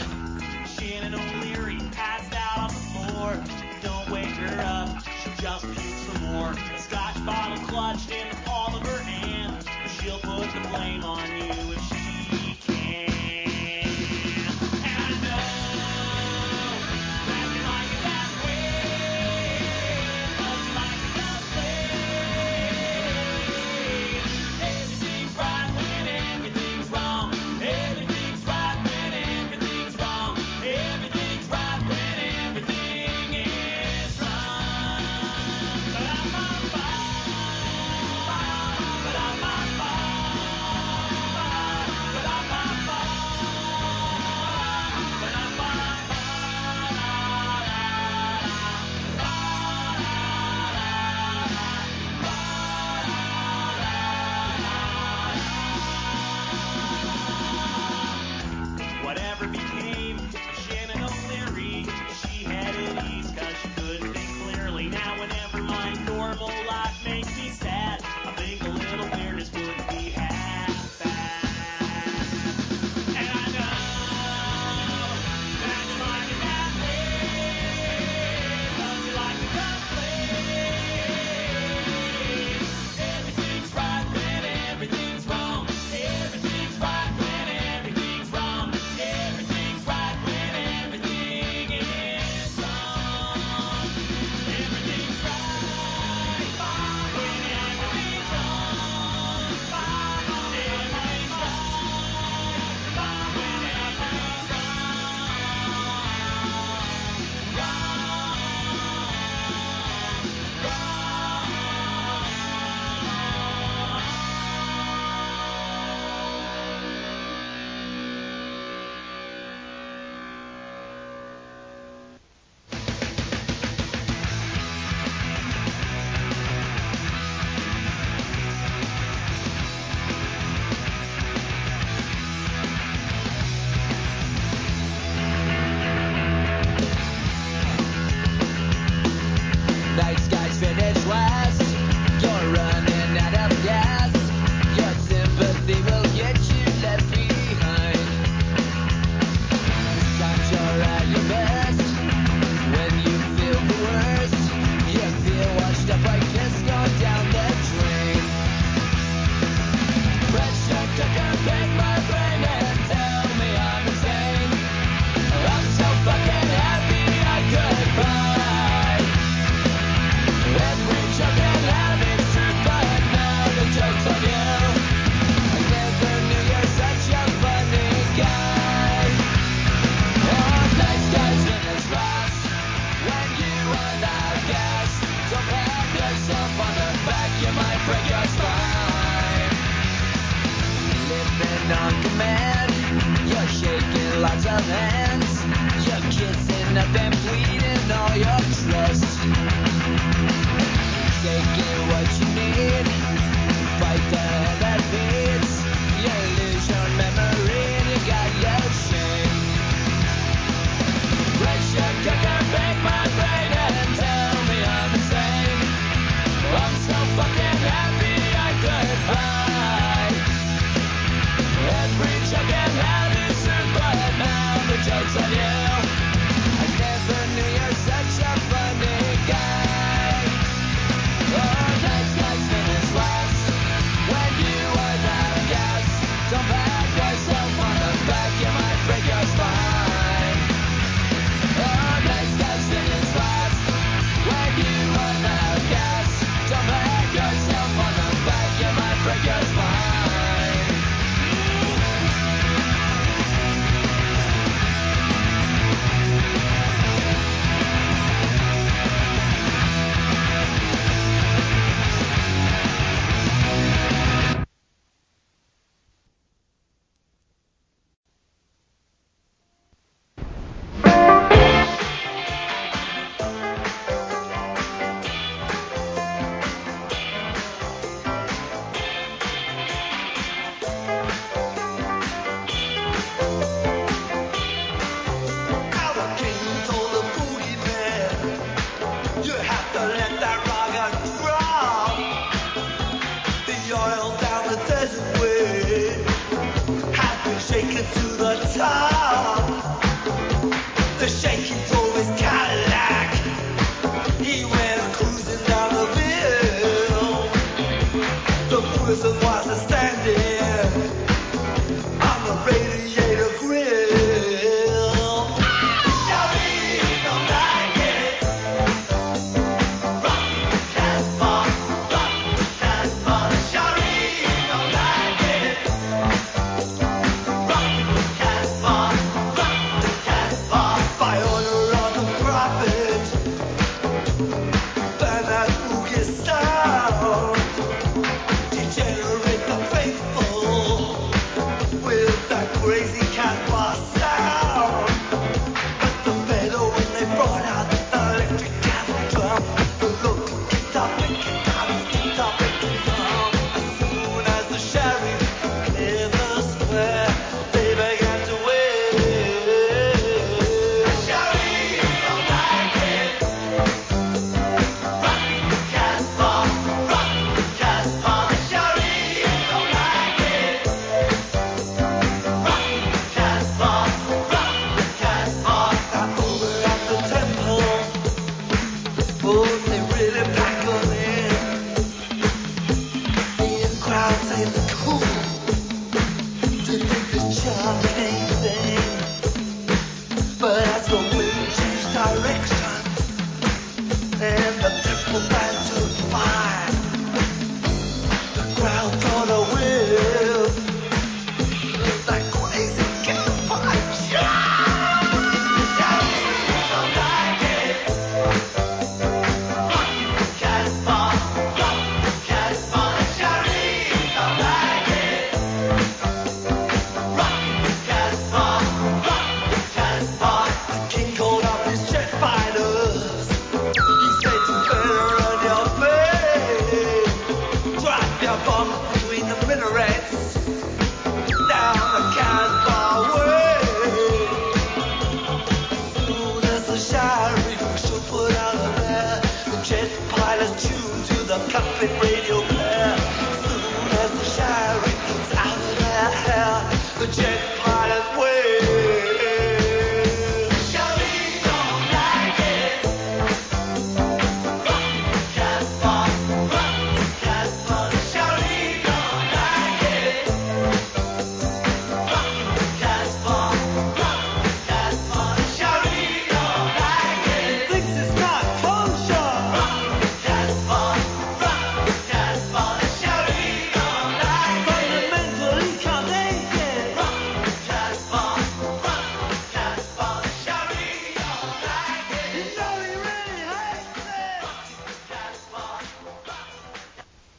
break your spine. Living on command, you're shaking lots of hands. You're kissing up and bleeding all your trust. Taking what you need, fight the hand that beats. You lose your memory and you got no shame. Pressure cooker, bake my brain and tell me I'm insane. I'm so fucking happy I could hide. Every joke I've had is true, but now the joke's on you. I never knew you're such a funny guy. Oh, nights like finish last when you run out of gas. Don't pat yourself on the back, you might break your spine. Oh, nights like finish last when you run out of gas. Don't pat yourself on the back, you might break your spine.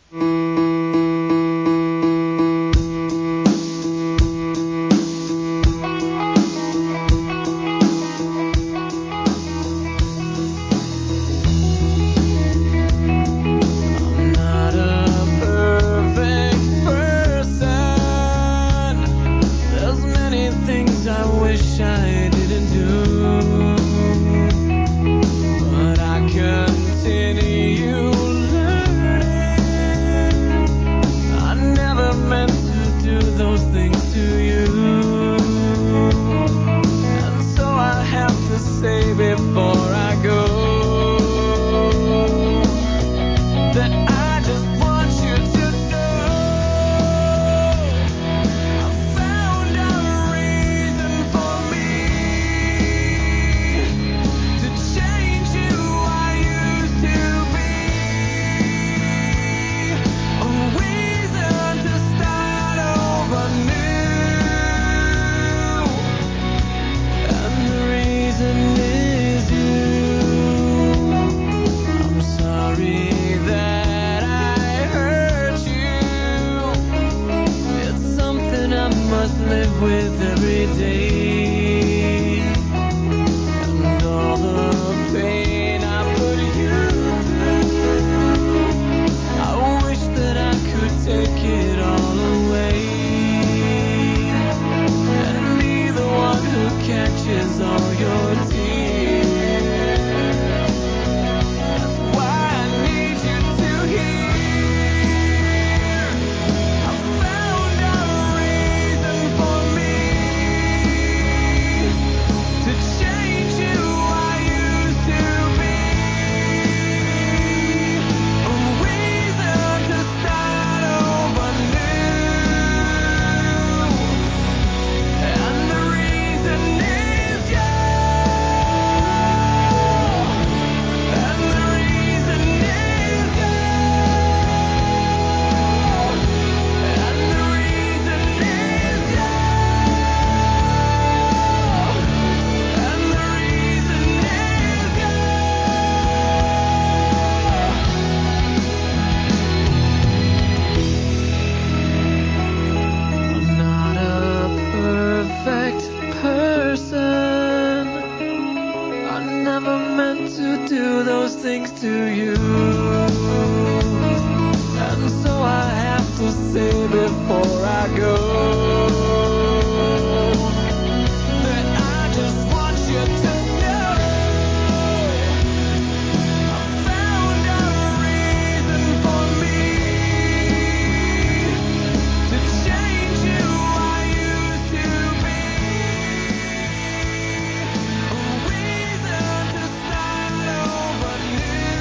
I'm not a perfect person. There's many things I wish I didn't do, but I continue learning. I never meant to do those things to you, and so I have to say before I go that I just want you to know I found a reason for me to change who I used to be, a reason to start over new, and the reason is you. I'm sorry that I hurt you. It's something I must live with every day. And all the pain I put you through, I wish that I could take it all away and be the one who catches all your tears. That's why I need you to hear. I found a reason for me to change who I used to be, a reason to start over new, and the reason is you, and the reason is you, and the reason is you, and the reason is you. I'm not a perfect person. I never meant to do those things to you, and so I have to say before I go that I just want you to know I found a reason for me to change who I used to be, a reason to start over new,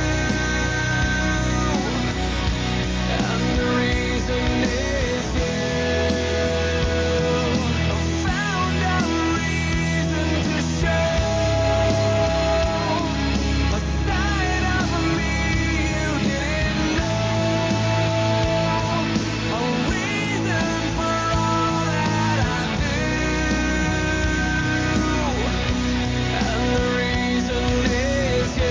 and the reason is you. I found a reason to show a side of me you didn't know, a reason for all that I do, and the reason is you.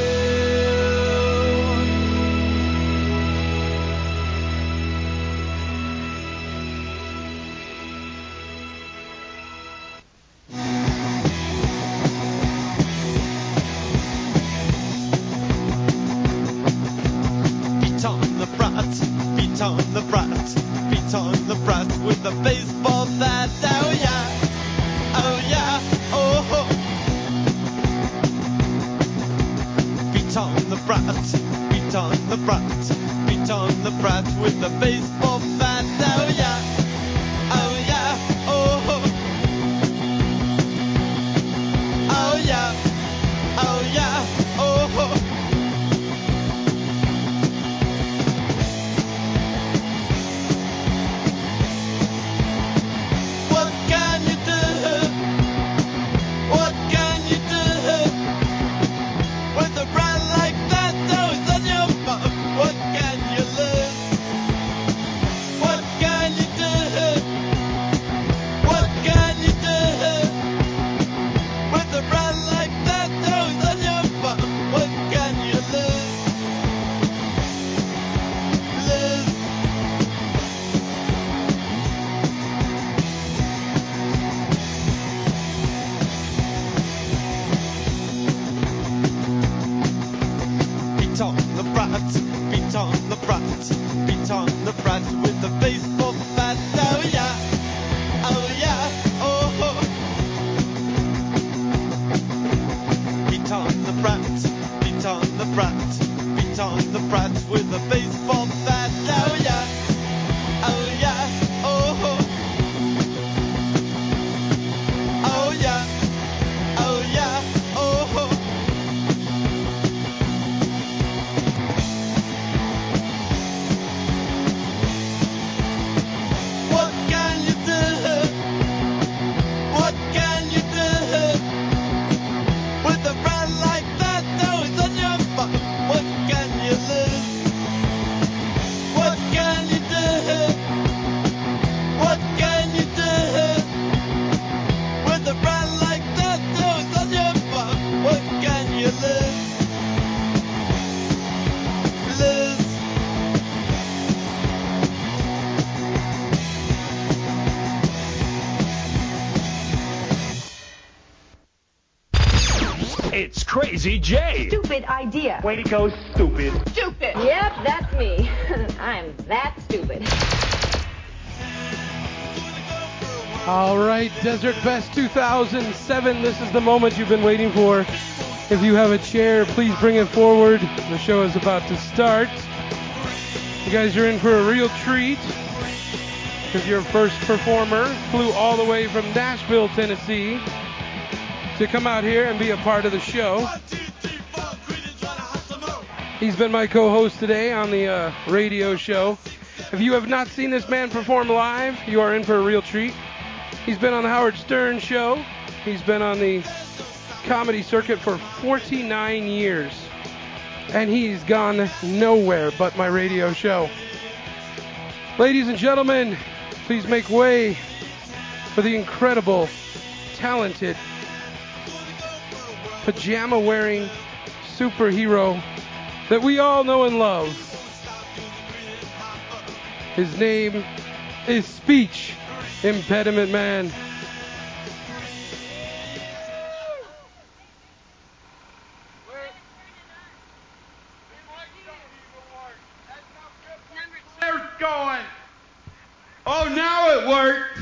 Beat on the brat, beat on the brat, beat on the brat with a baseball bat. Oh yeah, oh yeah, oh ho. Beat on the brat, beat on the brat, beat on the brat with a baseball bat. Oh yeah, oh yeah, oh ho. Oh yeah, oh yeah, oh ho. What can you do? What can you do with a brat like that? That was on your butt. What can you lose? What can the brat, beat on the brat, beat on the brat with the baseball bat. Oh yeah, oh yeah, oh ho. Beat on the brat, beat on the brat, beat on the brat with the baseball bat. Oh yeah, oh yeah, oh ho. Oh yeah, oh yeah, oh ho. What can you do? What can you do? With a friend like that, though it's on your butt. What can you lose? What can you do? What can you do? With a friend like that, though it's on your butt. What can you lose? Lose. It's Crazy Jay. Stupid idea. Way to go, stupid. Stupid. Yep, that's me. I'm that stupid. All right, Desert Fest two thousand seven. This is the moment you've been waiting for. If you have a chair, please bring it forward. The show is about to start. You guys are in for a real treat because your first performer flew all the way from Nashville, Tennessee to come out here and be a part of the show. He's been my co-host today on the uh, radio show. If you have not seen this man perform live, you are in for a real treat. He's been on the Howard Stern show. He's been on the comedy circuit for forty-nine years. And he's gone nowhere but my radio show. Ladies and gentlemen, please make way for the incredible, talented, pajama-wearing superhero that we all know and love. His name is Speech Impediment Man. There's going. Oh, now it worked.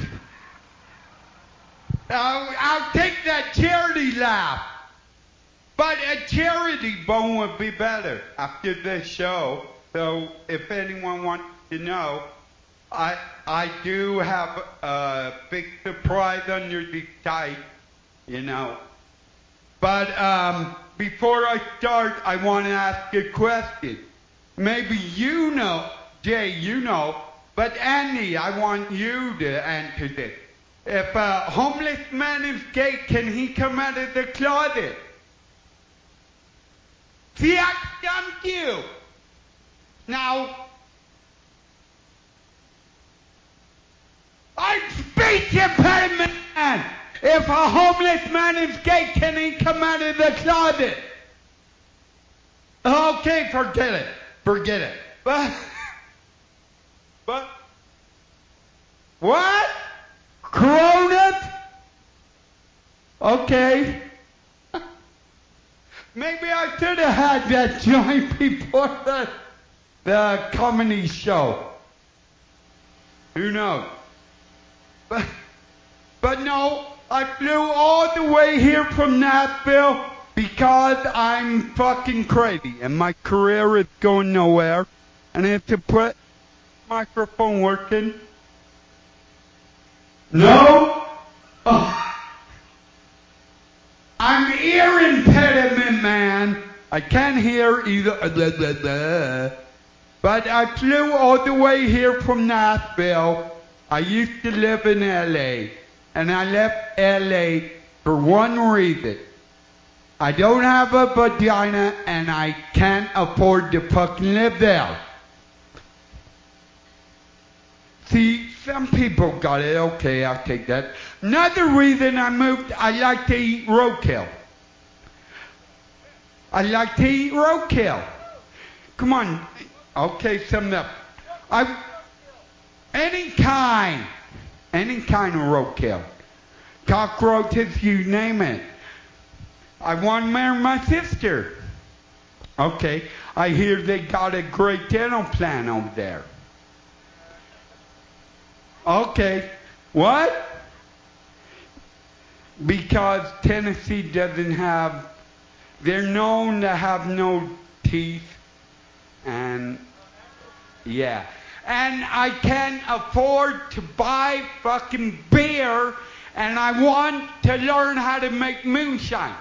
I'll, I'll take that charity laugh. But a charity bone would be better after this show. So if anyone wants to know, I I do have a big surprise under the tight, you know. But um, before I start, I want to ask a question. Maybe you know, Jay, you know, but Andy, I want you to answer this. If a homeless man is gay, can he come out of the closet? See, I stumped you. Now, I'm speech impediment man. If a homeless man is gay, can he come out of the closet? Okay, forget it. Forget it. But, but, what? Cronut? Okay. Maybe I should have had that joint before the, the comedy show. Who knows? But, but no, I flew all the way here from Nashville because I'm fucking crazy and my career is going nowhere. And I have to put microphone working. No? Oh. I'm ear impediment man. I can't hear either. Blah, blah, blah. But I flew all the way here from Nashville. I used to live in L A. And I left L A for one reason. I don't have a vagina and I can't afford to fucking live there. See, some people got it. Okay, I'll take that. Another reason I moved, I like to eat roadkill. I like to eat roadkill. Come on. Okay, sum up. I, any kind. Any kind of roadkill. Cockroaches, you name it. I want to marry my sister. Okay. I hear they got a great dental plan over there. Okay. What? Because Tennessee doesn't have, they're known to have no teeth, and yeah. And I can't afford to buy fucking beer, and I want to learn how to make moonshine.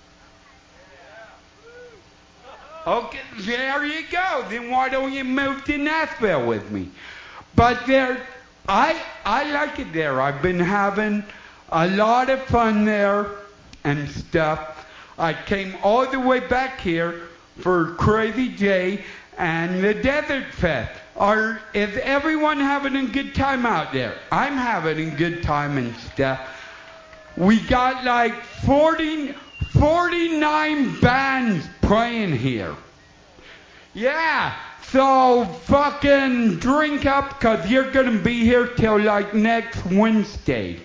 Okay, there you go. Then why don't you move to Nashville with me? But there, I I like it there. I've been having a lot of fun there and stuff. I came all the way back here for Crazy J and the Desert Fest. Are is everyone having a good time out there? I'm having a good time and stuff. We got like forty, forty-nine bands playing here. Yeah, so fucking drink up, cause you're gonna be here till like next Wednesday.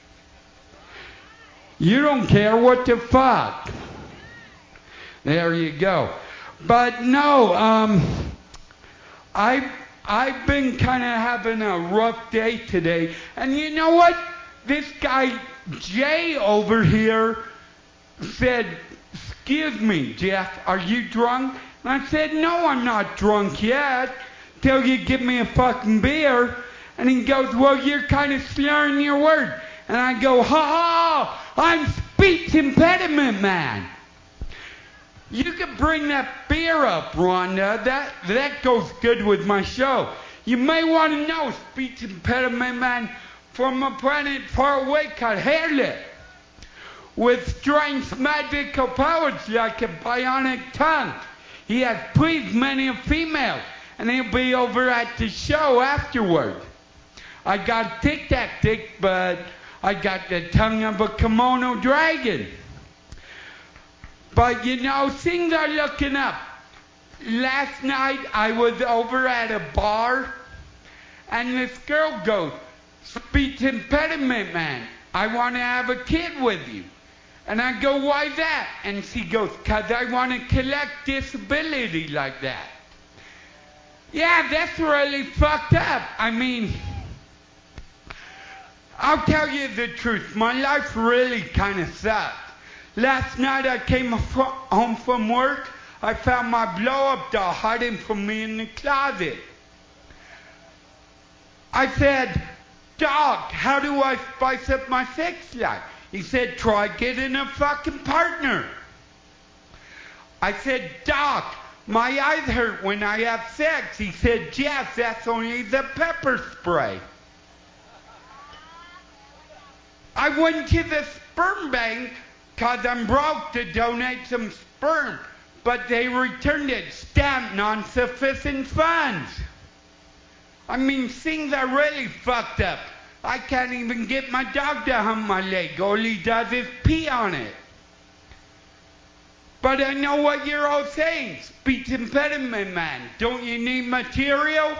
You don't care what the fuck. There you go. But no, um, I, I've been kind of having a rough day today. And you know what? This guy, Jay over here, said, excuse me, Jeff, are you drunk? And I said, no, I'm not drunk yet, till you give me a fucking beer. And he goes, well, you're kind of slurring your words. And I go, ha ha, I'm speech impediment man. You can bring that beer up, Rhonda. That, that goes good with my show. You may want to know, speech impediment man from a planet far away called Hairlip, with strange magical powers like a bionic tongue. He has pleased many a female, and he'll be over at the show afterward. I got a tic-tac tick, but I got the tongue of a kimono dragon. But you know, things are looking up. Last night I was over at a bar, and this girl goes, speech impediment man, I want to have a kid with you. And I go, why that? And she goes, cause I want to collect disability like that. Yeah, that's really fucked up. I mean, I'll tell you the truth. My life really kind of sucked. Last night I came home from work. I found my blow-up doll hiding from me in the closet. I said, Doc, how do I spice up my sex life? He said, try getting a fucking partner. I said, Doc, my eyes hurt when I have sex. He said, Jeff, that's only the pepper spray. I went to the sperm bank because I'm broke to donate some sperm, but they returned it stamped non-sufficient funds. I mean, things are really fucked up. I can't even get my dog to hump my leg. All he does is pee on it. But I know what you're all saying. Speech impediment man. Don't you need material?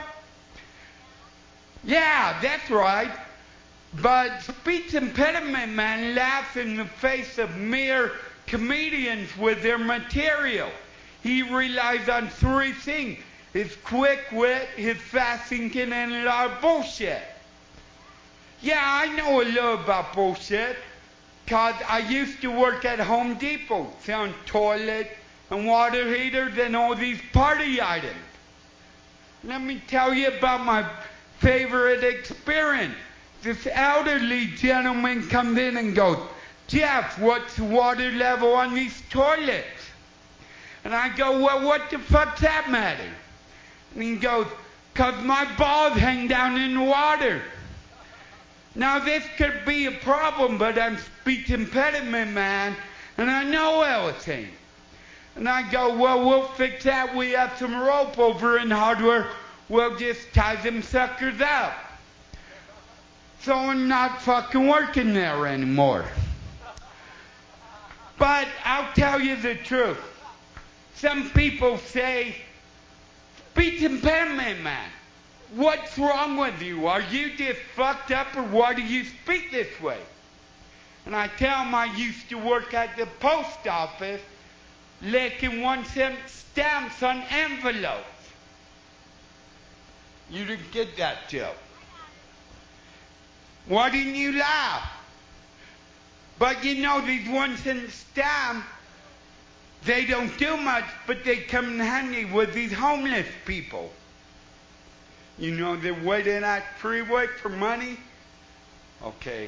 Yeah, that's right. But speech impediment man laughs in the face of mere comedians with their material. He relies on three things. His quick wit, his fast thinking, and a lot of bullshit. Yeah, I know a little about bullshit, cause I used to work at Home Depot, selling toilet and water heaters and all these party items. Let me tell you about my favorite experience. This elderly gentleman comes in and goes, Jeff, what's the water level on these toilets? And I go, well, what the fuck's that matter? And he goes, cause my balls hang down in the water. Now this could be a problem, but I'm speech impediment man, and I know everything. And I go, well, we'll fix that. We have some rope over in hardware. We'll just tie them suckers up. So I'm not fucking working there anymore. But I'll tell you the truth. Some people say, speech impediment man, what's wrong with you? Are you just fucked up, or why do you speak this way? And I tell them I used to work at the post office, licking one cent stamps on envelopes. You didn't get that joke. Why didn't you laugh? But you know, these one cent stamps, they don't do much, but they come in handy with these homeless people. You know, they're waiting at freeway for money. Okay.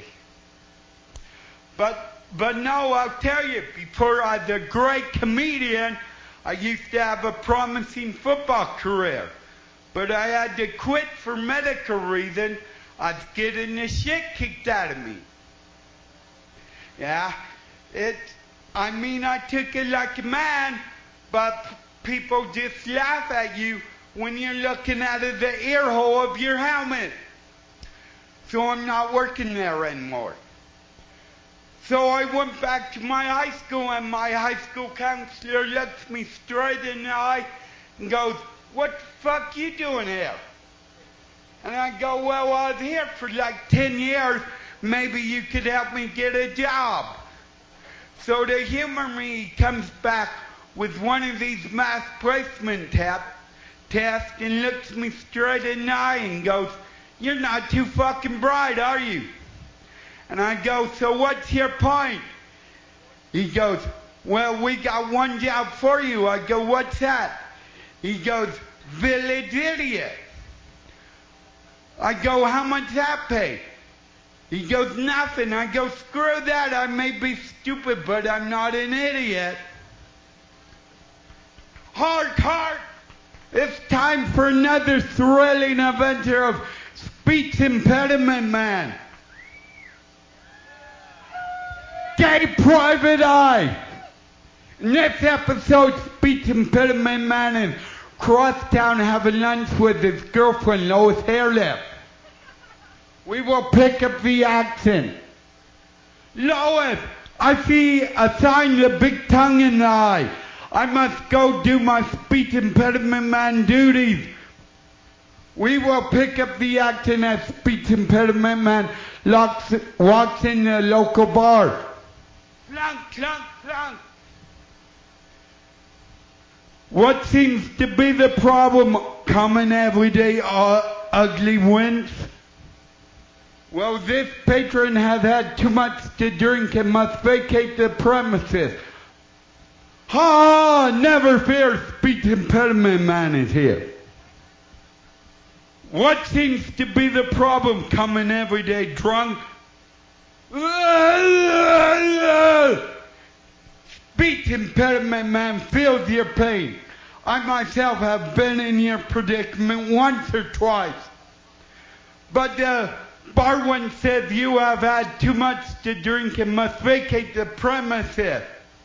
But, but no, I'll tell you, before I was a great comedian, I used to have a promising football career. But I had to quit for medical reasons. I was getting the shit kicked out of me. Yeah, it, I mean, I took it like a man, but people just laugh at you when you're looking out of the ear hole of your helmet. So I'm not working there anymore. So I went back to my high school, and my high school counselor looks me straight in the eye and goes, "What the fuck you doing here?" And I go, "Well, I was here for like ten years. Maybe you could help me get a job." So to humor me, he comes back with one of these mass placement tap, tests and looks me straight in the eye and goes, "You're not too fucking bright, are you?" And I go, "So what's your point?" He goes, "Well, we got one job for you." I go, "What's that?" He goes, "Village idiot." I go, "How much that pay?" He goes, "Nothing." I go, "Screw that. I may be stupid, but I'm not an idiot." Hark, hark! It's time for another thrilling adventure of Speech Impediment Man. Gay Private Eye. Next episode, Speech Impediment Man in Crosstown having lunch with his girlfriend, Lois Hairlip. We will pick up the accent. "Lois, I see a sign of big tongue in the eye. I must go do my Speech Impediment Man duties." We will pick up the accent as Speech Impediment Man locks, walks in the local bar. Clunk, clunk, clunk. What seems to be the problem? Common everyday uh, ugly wins? Well, this patron has had too much to drink and must vacate the premises. Ha! Never fear, Speech Impediment Man is here. What seems to be the problem? Coming everyday drunk? Speech Impediment Man feels your pain. I myself have been in your predicament once or twice. But uh, Barwin said you have had too much to drink and must vacate the premises.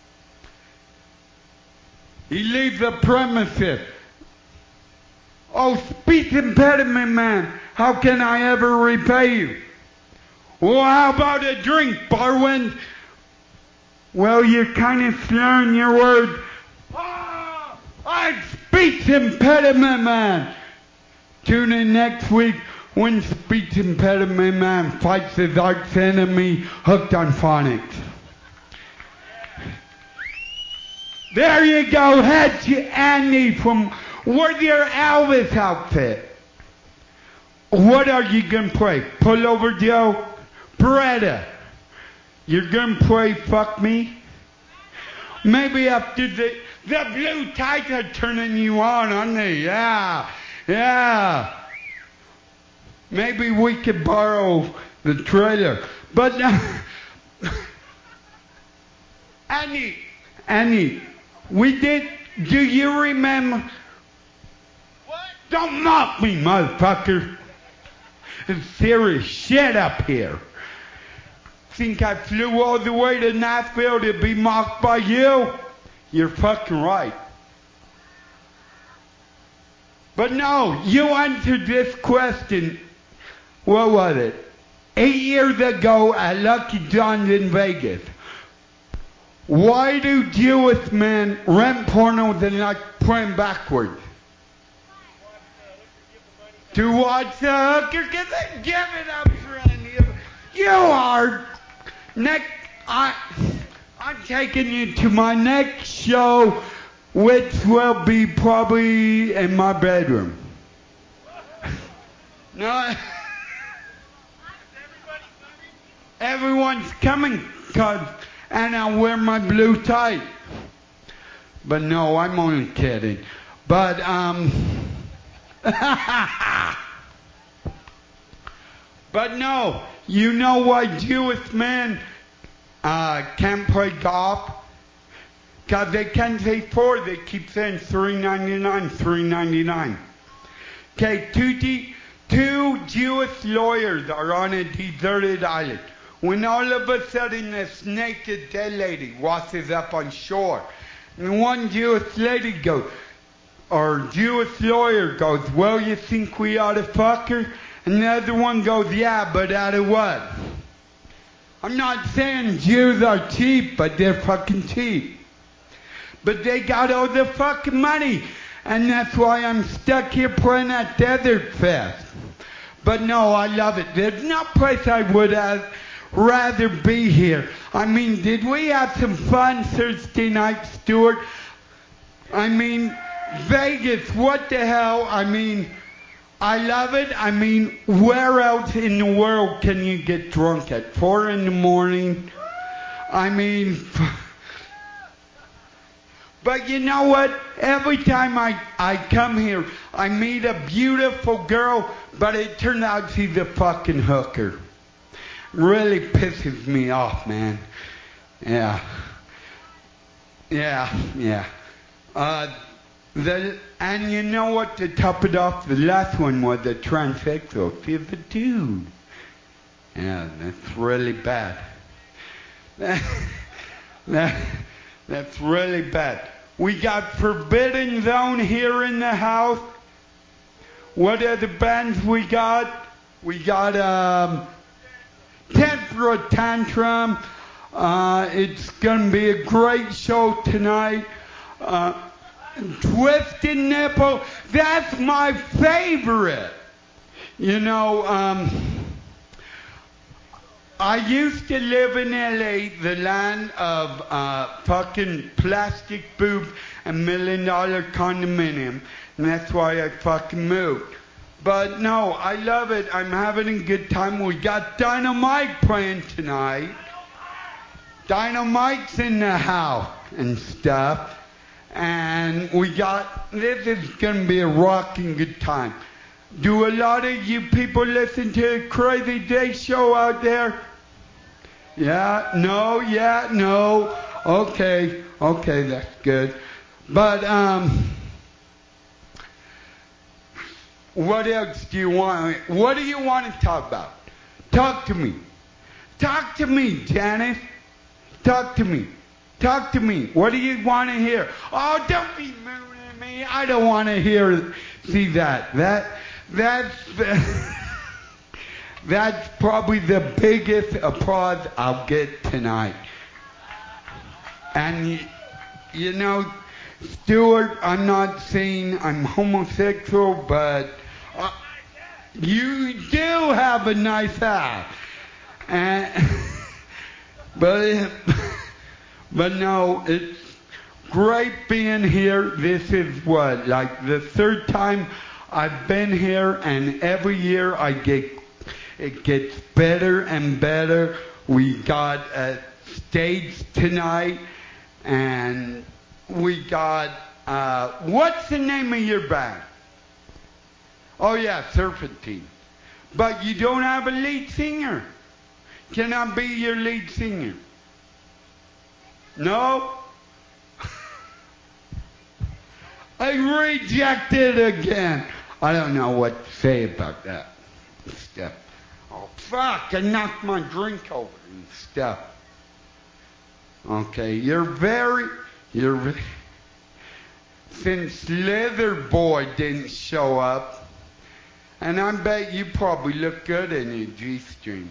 He leaves the premises. "Oh, Speech Impediment Man, how can I ever repay you?" "Well, how about a drink, Barwin?" "Well, you're kind of slurring your words." "Ah, I'm Speech Impediment Man." Tune in next week when Speech Impediment Man fights his arch enemy, Hooked on Phonics. There you go, head to Andy from Where's Your Elvis outfit? What are you gonna play? Pullover Joe? Beretta. You're gonna play Fuck Me? Maybe after the, the blue tights are turning you on, aren't they? Yeah, yeah. Maybe we could borrow the trailer. But, uh, Annie, Annie, we did, do you remember? What? Don't mock me, motherfucker. It's serious shit up here. Think I flew all the way to Nashville to be mocked by you? You're fucking right. But no, you answered this question. What was it? Eight years ago at Lucky John's in Vegas. Why do Jewish men rent pornos and like playing backwards? To watch the hooker, give it, give it up for any of you are next. I I'm taking you to my next show, which will be probably in my bedroom. No. Everyone's coming, cause, and I wear my blue tie. But no, I'm only kidding. But, um, but no, you know why Jewish men uh, can't play golf? Because they can't say four, they keep saying three ninety-nine, three ninety-nine. Okay, two, G- two Jewish lawyers are on a deserted island. When all of a sudden this naked dead lady washes up on shore. And one Jewish lady goes, or Jewish lawyer goes, well, you think we ought to fuck her? And the other one goes, yeah, but out of what? I'm not saying Jews are cheap, but they're fucking cheap. But they got all the fucking money. And that's why I'm stuck here playing at Desert Fest. But no, I love it. There's no place I would have rather be here. I mean, did we have some fun Thursday night, Stuart? I mean, Vegas, what the hell? I mean, I love it. I mean, where else in the world can you get drunk at four in the morning? I mean, but you know what? Every time I, I come here, I meet a beautiful girl, but it turned out she's a fucking hooker. Really pisses me off, man. Yeah. Yeah, yeah. Uh, the, and you know what, to top it off, the last one was a transsexual. She's a dude. Yeah, that's really bad. that, that's really bad. We got Forbidden Zone here in the house. What are the bands we got? We got, um... Temper Tantrum. Uh, it's going to be a great show tonight. Uh, Twisted Nipple. That's my favorite. You know, um, I used to live in L A, the land of uh, fucking plastic boobs and million dollar condominium. And that's why I fucking moved. But no, I love it. I'm having a good time. We got Dynamite playing tonight. Dynamite's in the house and stuff. And we got, this is going to be a rocking good time. Do a lot of you people listen to the Crazy Day show out there? Yeah, no, yeah, no. Okay, okay, that's good. But, um... what else do you want? What do you want to talk about? Talk to me. Talk to me, Janice. Talk to me. Talk to me. What do you want to hear? Oh, don't be mean at me. I don't want to hear, see that. That, that's, that's probably the biggest applause I'll get tonight. And, you, you know, Stuart, I'm not saying I'm homosexual, but uh, you do have a nice ass. And, but, but no, it's great being here. This is what, like the third time I've been here, and every year I get, it gets better and better. We got a stage tonight, and we got, uh, what's the name of your band? Oh yeah, Serpentine. But you don't have a lead singer. Can I be your lead singer? No? I rejected again. I don't know what to say about that stuff. Oh fuck, I knocked my drink over and stuff. Okay, you're very... You're re- Since Leather Boy didn't show up, and I bet you probably look good in your G-string.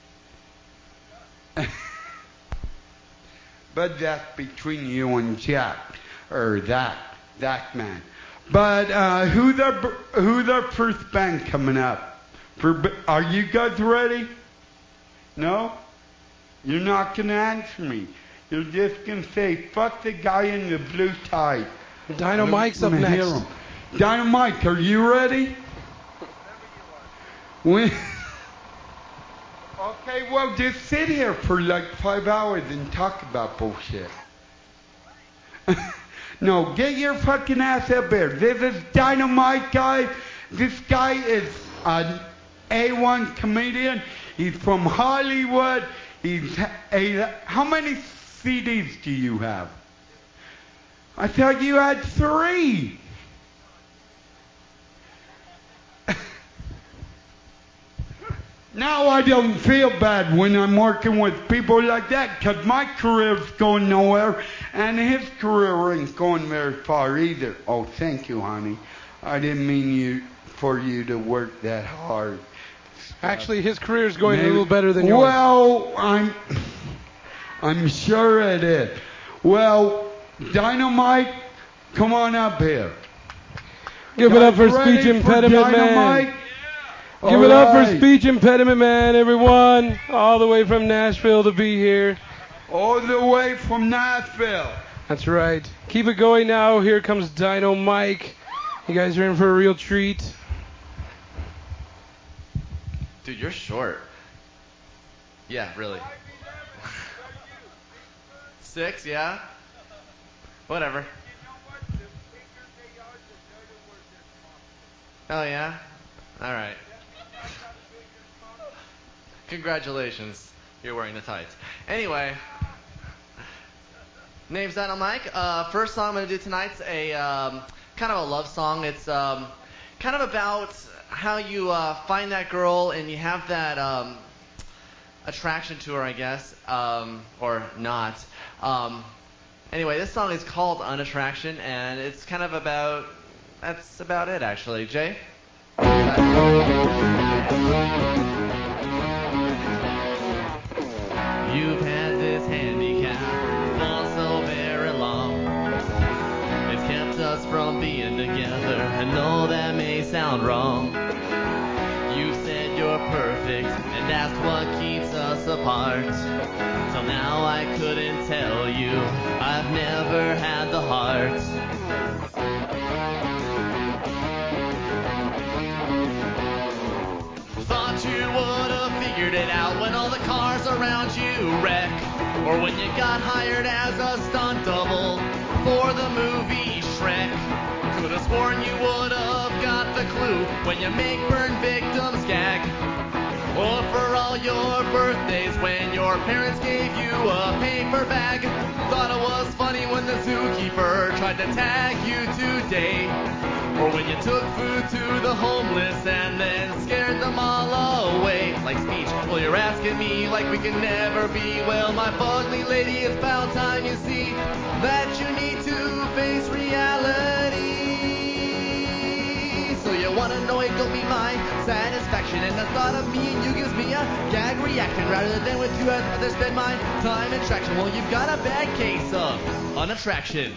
But that's between you and Jack, or that, that man. But uh, who's the who's our first band coming up? For, are you guys ready? No? You're not gonna answer me. You're just gonna say, fuck the guy in the blue tie. Dino Mike's up I'm gonna hear next. him. Dino Mike, are you ready? When okay, well, just sit here for like five hours and talk about bullshit. No, get your fucking ass up here. This is Dynamite, guys. This guy is an A one comedian. He's from Hollywood. He's a, how many C Ds do you have? I thought you had three. Now I don't feel bad when I'm working with people like that, because my career's going nowhere, and his career ain't going very far either. Oh, thank you, honey. I didn't mean you for you to work that hard. Actually, his career's going Maybe, a little better than yours. Well, I'm, I'm sure it is. Well, Dynamite, come on up here. Give it up for Guys Speech ready for Impediment Dynamite? Man. Give All it up for right. Speech Impediment Man, everyone. All the way from Nashville to be here. All the way from Nashville. That's right. Keep it going now. Here comes Dino Mike. You guys are in for a real treat. Dude, you're short. Yeah, really. Six, yeah? Whatever. Oh, yeah? Alright. Congratulations. You're wearing the tights. Anyway. Name's Dino Mike. Uh, first song I'm going to do tonight's a um, kind of a love song. It's um, kind of about how you uh, find that girl and you have that um, attraction to her, I guess, um, or not. Um, anyway, this song is called Unattraction, and it's kind of about, that's about it, actually. Jay? You've had this handicap for so very long. It's kept us from being together. I know that may sound wrong. You said you're perfect, and that's what keeps us apart. Till now I couldn't tell you I've never had the heart. Thought you would have figured it out when all the cars around you wreck, or when you got hired as a stunt double for the movie Shrek. Could have sworn you would have got the clue when you make burn victims gag, or for all your birthdays when your parents gave you a paper bag. Thought it was funny when the zookeeper tried to tag you today, or when you took food to the homeless and then scared them all away. Like Speech, well, you're asking me like we can never be. Well, my fugly lady, it's about time you see that you need to face reality. So you wanna know it, don't be my satisfaction, and the thought of me and you gives me a gag reaction. Rather than with you, I'd rather spend my time in traction. Well, you've got a bad case of unattraction.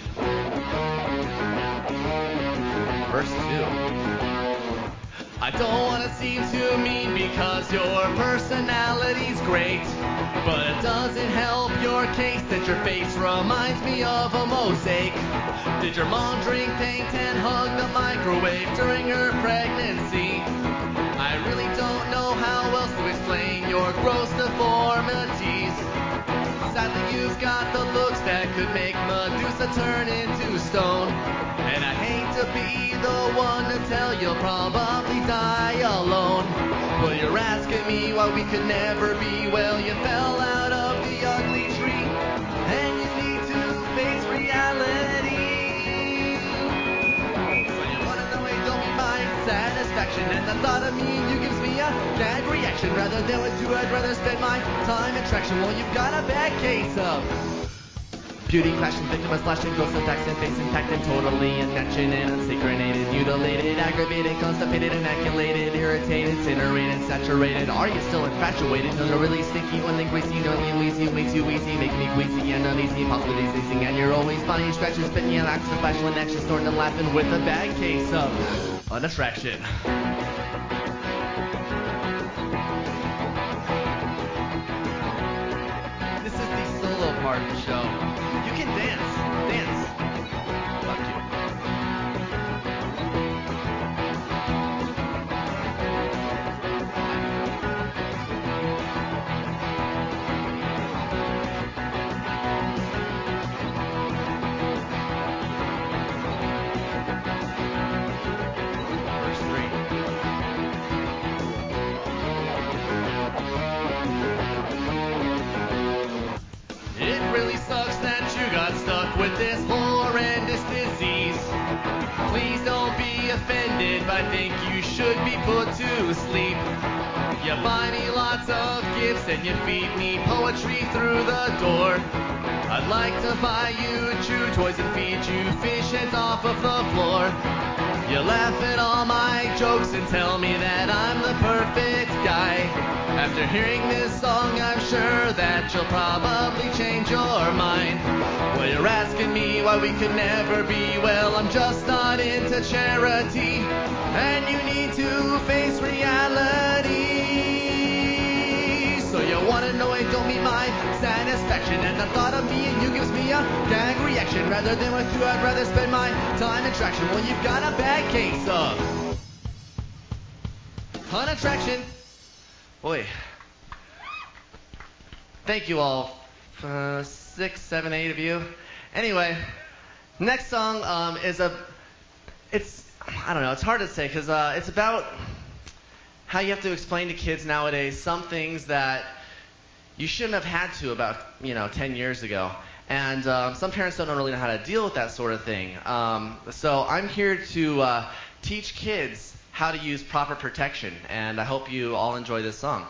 Verse two. I don't want to seem too mean because your personality's great, but it doesn't help your case that your face reminds me of a mosaic. Did your mom drink paint and hug the microwave during her pregnancy? I really don't know how else to explain your gross deformities. Sadly, you've got the looks that could make Medusa turn into stone, and I hate to be the one to tell you'll probably die alone. Well, you're asking me why we could never be. Well, you fell out of the ugly tree, and you need to face reality. So you wanna know it, don't be my satisfaction, and the thought of me and you gives me a gag reaction. Rather than with you, I'd rather spend my time in traction. Well, you've got a bad case of beauty crashing, victim of slashing, ghost attacks, and face intact and totally inaction and unsynchronated, mutilated, aggravated, constipated, inoculated, irritated, incinerated, saturated. Are you still infatuated? No, no, really stinky, one thing greasy, no, you wheezy, way too wheezy, make me queasy and uneasy, impossible diseasing, and you're always funny, scratching, spitting, and acts of facial and action, snorting and laughing with a bad case of unattraction. part of the show. You can dance. Dance. Fuck you. Verse three. It really sucks that you got stuck with this horrendous disease. Please don't be offended, but I think you should be put to sleep. You buy me lots of gifts and you feed me poetry through the door. I'd like to buy you chew toys and feed you fish heads off of the floor. You laugh at all my jokes and tell me that I'm the perfect guy. After hearing this song, I'm sure that you'll probably change your mind. Well, you're asking me why we could never be. Well, I'm just not into charity, and you need to face reality. So you wanna know I don't meet my satisfaction, and the thought of me and you gives me a gag reaction. Rather than with you, I'd rather spend my time in traction. Well, you've got a bad case of unattraction. Boy, thank you all, uh, six, seven, eight of you. Anyway, next song um, is a, it's, I don't know, it's hard to say because uh, it's about how you have to explain to kids nowadays some things that you shouldn't have had to about, you know, ten years ago. And um, some parents don't really know how to deal with that sort of thing. Um, so I'm here to uh, teach kids how to use proper protection, and I hope you all enjoy this song.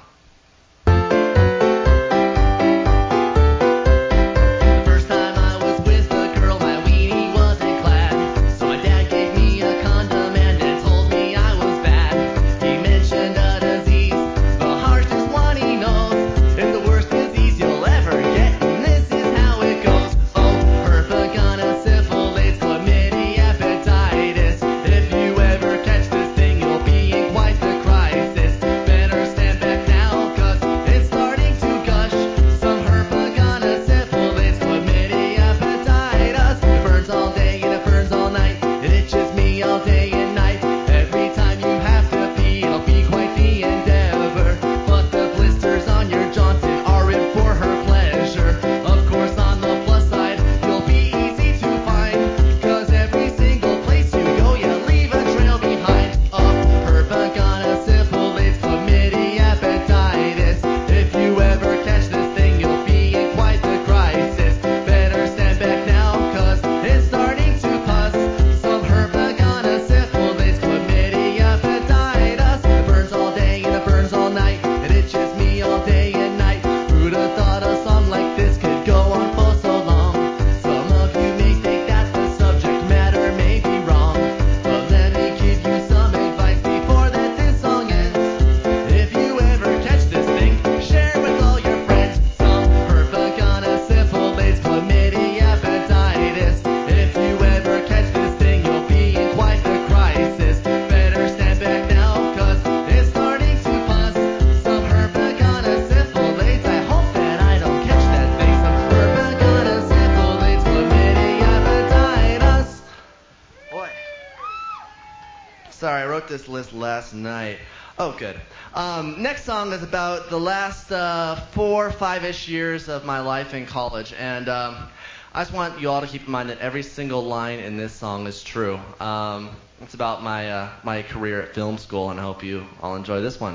Sorry, I wrote this list last night. Oh, good. Um, next song is about the last uh, four, five-ish years of my life in college. And um, I just want you all to keep in mind that every single line in this song is true. Um, it's about my, uh, my career at film school, and I hope you all enjoy this one.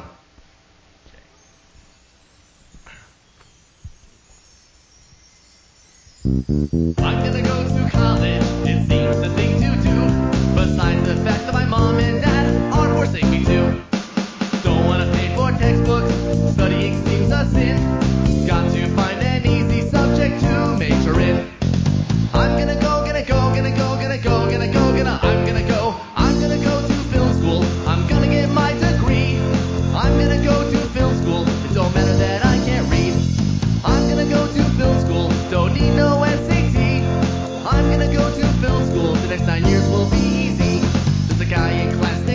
I'm gonna go to college, it seems the thing to do. Besides the fact that my mom and dad are forcing me to. Don't wanna pay for textbooks, studying seems a sin. Got to find an easy subject to major in. I'm gonna go, gonna go, gonna go, gonna go, gonna go, gonna, I'm gonna go. I'm gonna go to film school, I'm gonna get my degree. I'm gonna go to film school, it don't matter that I can't read. I'm gonna go to film school, don't need no S A T. I'm gonna go to film school, the next nine years will be easy. There's a guy in class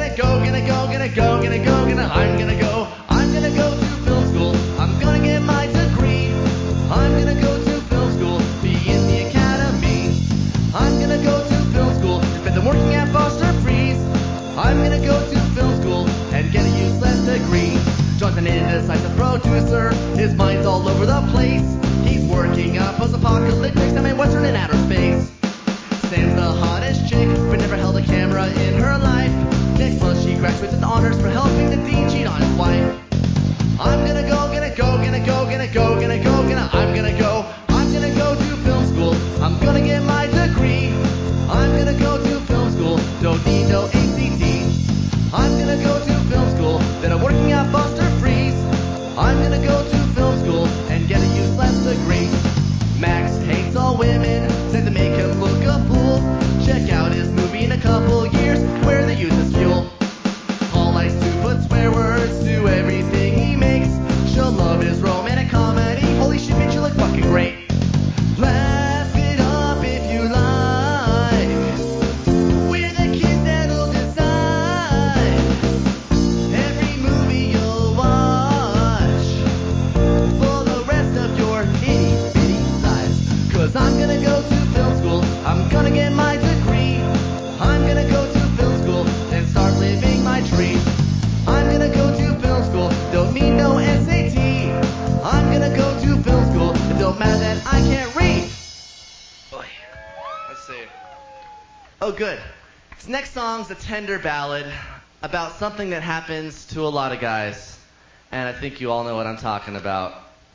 gonna go, gonna go, gonna go, gonna go, gonna, I'm gonna go, I'm gonna go to film school. I'm gonna get my degree. I'm gonna go to film school, be in the academy. I'm gonna go to film school, spend the working at Foster Freeze. I'm gonna go to film school and get a useless degree. John's an indecisive producer, his mind's all over the place. He's working on post-apocalyptic semi-western in outer space. Sam's the hottest chick, but never held a camera in her life. Next month she graduates with honors for helping the dean cheat on his wife. I'm gonna go, gonna go, gonna go, gonna go, gonna go, gonna, I'm gonna go, I'm gonna go to film school. I'm gonna get my degree. I'm gonna go to film school, don't need no A C T. I'm gonna go to film school, then I'm working at Foster Freeze. I'm gonna go to film school and get a useless degree. Max hates all women, said to make him look a fool. Check out his movie in a couple years where they use his fuel. Paul likes to put swear words to everything he makes. She'll love his romantic comedy. Holy shit, bitch, you look fucking great. Laugh it up if you like. We're the kids that'll decide every movie you'll watch for the rest of your itty bitty life. Cause I'm gonna go to film school, I'm gonna get my degree. I'm gonna go to film school and start living my dream. I'm gonna go to film school, don't need no S A T. I'm gonna go to film school, it don't matter that I can't read. Boy, let's see. Oh, good. This next song's a tender ballad about something that happens to a lot of guys. And I think you all know what I'm talking about.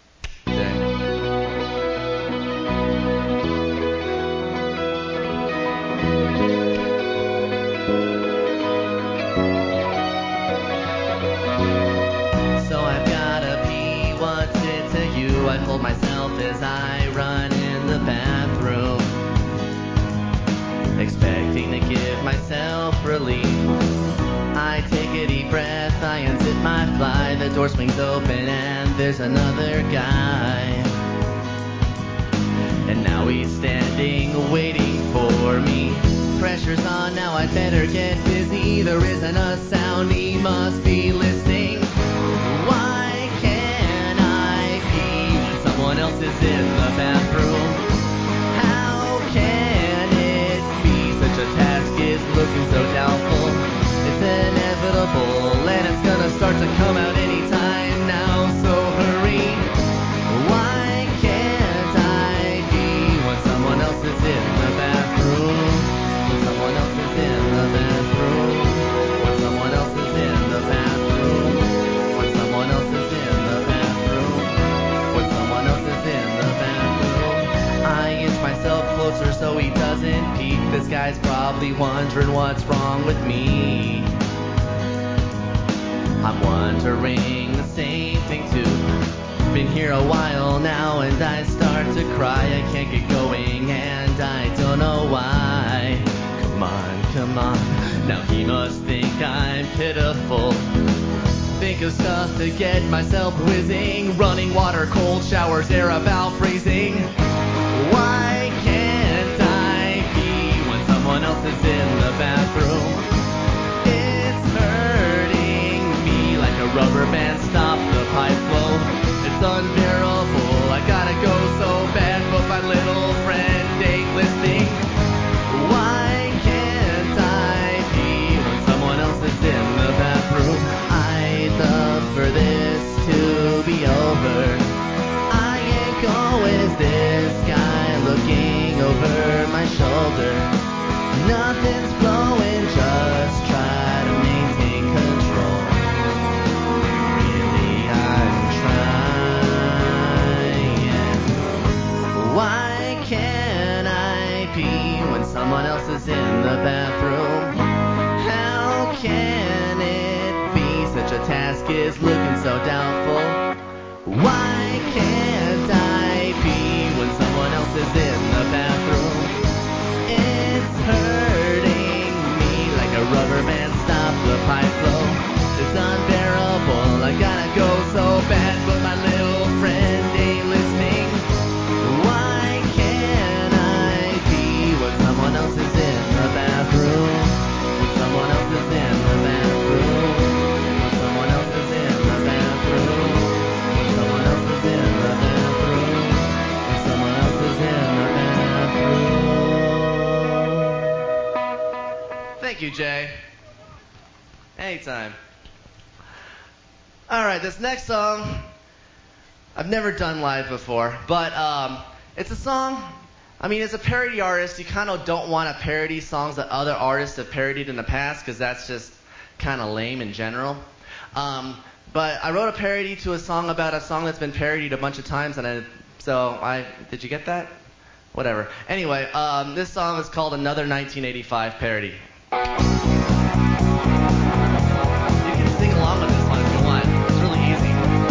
So I've gotta pee, what's it to you? I hold myself as I run in the bathroom, expecting to give myself relief. I take a deep breath, I unzip my fly, the door swings open and there's another guy. And now he's standing, waiting for me. Pressure's on, now I'd better get busy. There isn't a sound, he must be listening. Why can't I pee when someone else is in the bathroom? How can it be such a task is looking so doubtful? It's inevitable and it's gonna start to come out anytime now, so hurry. Why can't I pee when someone else is in the bathroom? When someone else is in the bathroom. When someone else is in the bathroom. When someone else is in the bathroom. When someone else is in the bathroom. I inch myself closer so he doesn't peek. This guy's probably wondering what's wrong with me. I'm wondering the same thing too. Been here a while now and I start to cry. I can't get going and I don't know why. Come on, come on. Now he must think I'm pitiful. Think of stuff to get myself whizzing. Running water, cold showers, air about freezing. Why can't I pee when someone else is in the bathroom? It's hurting me like a rubber band. Stop the pipe flow. It's unbearable. I gotta go so bad, but my little friend ain't listening. Why can't I pee when someone else is in the bathroom? I'd love for this to be over. I ain't go is this guy looking over my shoulder. Nothing's flowing, just try to maintain control. Really, I'm trying. Why can't I pee when someone else is in the bathroom? How can it be such a task is looking so doubtful? Why can't I pee when someone else is in the bathroom? It's hurting me like a rubber band. Stop the pipe flow. It's unbearable. I gotta go so bad, but my little friend ain't listening. Why can't I pee when someone else is in the bathroom? When someone else is in the bathroom. Anytime. All right, this next song, I've never done live before, but um, it's a song, I mean, as a parody artist, you kind of don't want to parody songs that other artists have parodied in the past, because that's just kind of lame in general. Um, but I wrote a parody to a song about a song that's been parodied a bunch of times, and I, so I, did you get that? Whatever. Anyway, um, this song is called Another nineteen eighty-five Parody. You can sing along with this one if you want. It's really easy.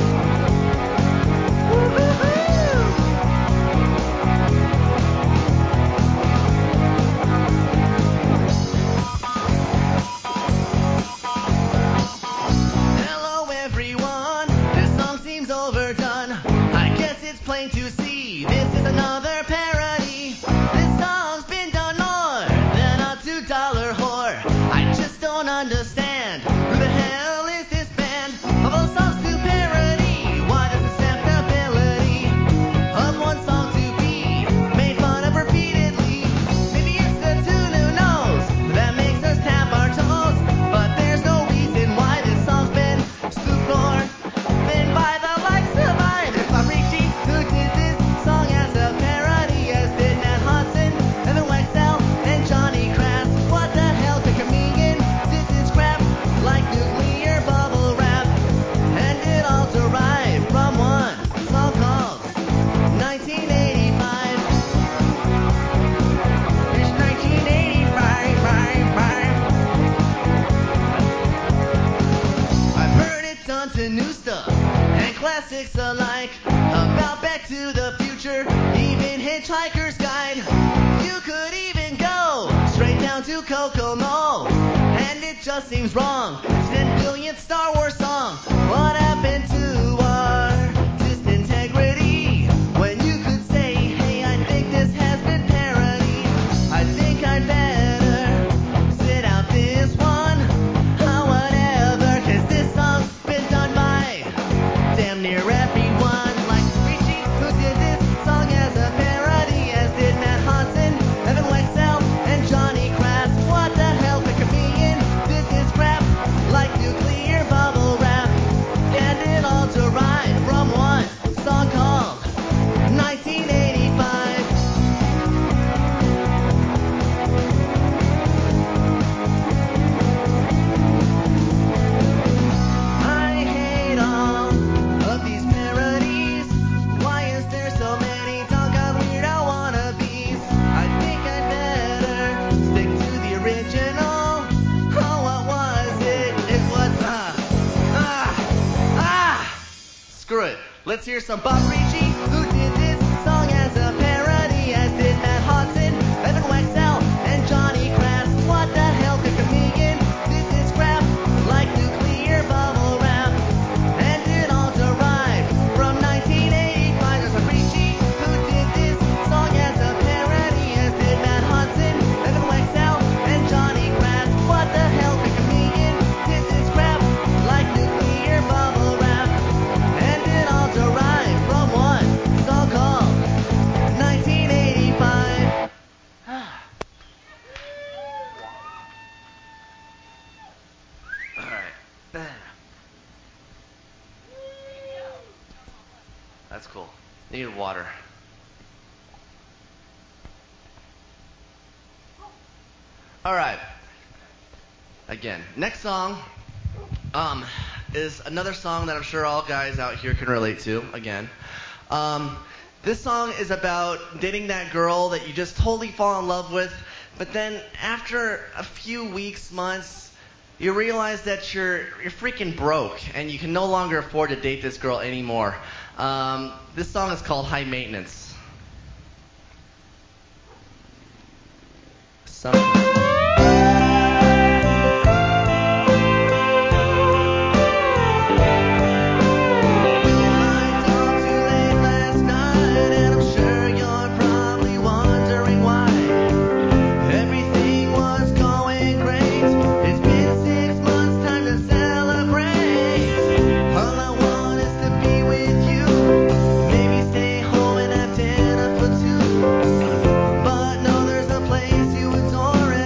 Hello everyone, this song seems overdone. I guess it's plain to see this is another parody. This song's been done more than a two dollar whore. I just don't understand. Who the hell is this band? Of all songs to parody, what is the acceptability of one song to be made fun of repeatedly? Maybe it's the tune, who knows, that makes us tap our toes. But there's no reason why this song's been spoofed or been by the likes of I. There's Fabrici, who did this song as a parody, as did Matt Hudson, Evan Wexell, and Johnny Crass. What the hell, the comedian did this crap like nuclear bubble wrap, and it all derived from one song called nineteen eighty-five. It's nineteen eighty-five, five, five. I've heard it done to new stuff and classics alike, about Back to the Future, even Hitchhiker's Guide. You could even go straight down to Kokomo, and it just seems wrong. ten billionth Star Wars song. What happened to our distant integrity when you could say, hey, I think this has been parodied? I think I'd better sit out this one. Oh, whatever, 'cause this song's been done by damn near everyone. Like Richie, who did this song as a parody, as did Matt Hudson, Evan Wexell, and Johnny Crass. What the hell, the comedian did this crap like nuclear bubble wrap, and it all derived from one song called nineteen eighty-five. I hate all of these parodies. Why is there so many doggone weirdo wannabes? I think I'd better stick to the original. Oh, what was it? It was, uh, ah, ah! Screw it. Let's hear some Bob Ricci, who did this song as a parody, as did Matt Hudson, Evan Wexell, and Johnny Crass. What the hell, the comedian did this crap like nuclear bubble wrap, and it all derived from nineteen eighty-five. There's a Ricci, who did this song as a parody, as did Matt Hudson, Evan Wexell, and Johnny Crass. What the hell, the comedian did this crap like nuclear bubble wrap, and it all derived from one song called nineteen eighty-five. All right. That's cool. Needed water. All right. Again, next song um, is another song that I'm sure all guys out here can relate to. Again, um, this song is about dating that girl that you just totally fall in love with, but then after a few weeks, months, you realize that you're you're freaking broke and you can no longer afford to date this girl anymore. Um, this song is called High Maintenance. Some- Everything was going great. It's been six months, time to celebrate. All I want is to be with you. Maybe stay home and have dinner for two. But no, there's a place you adore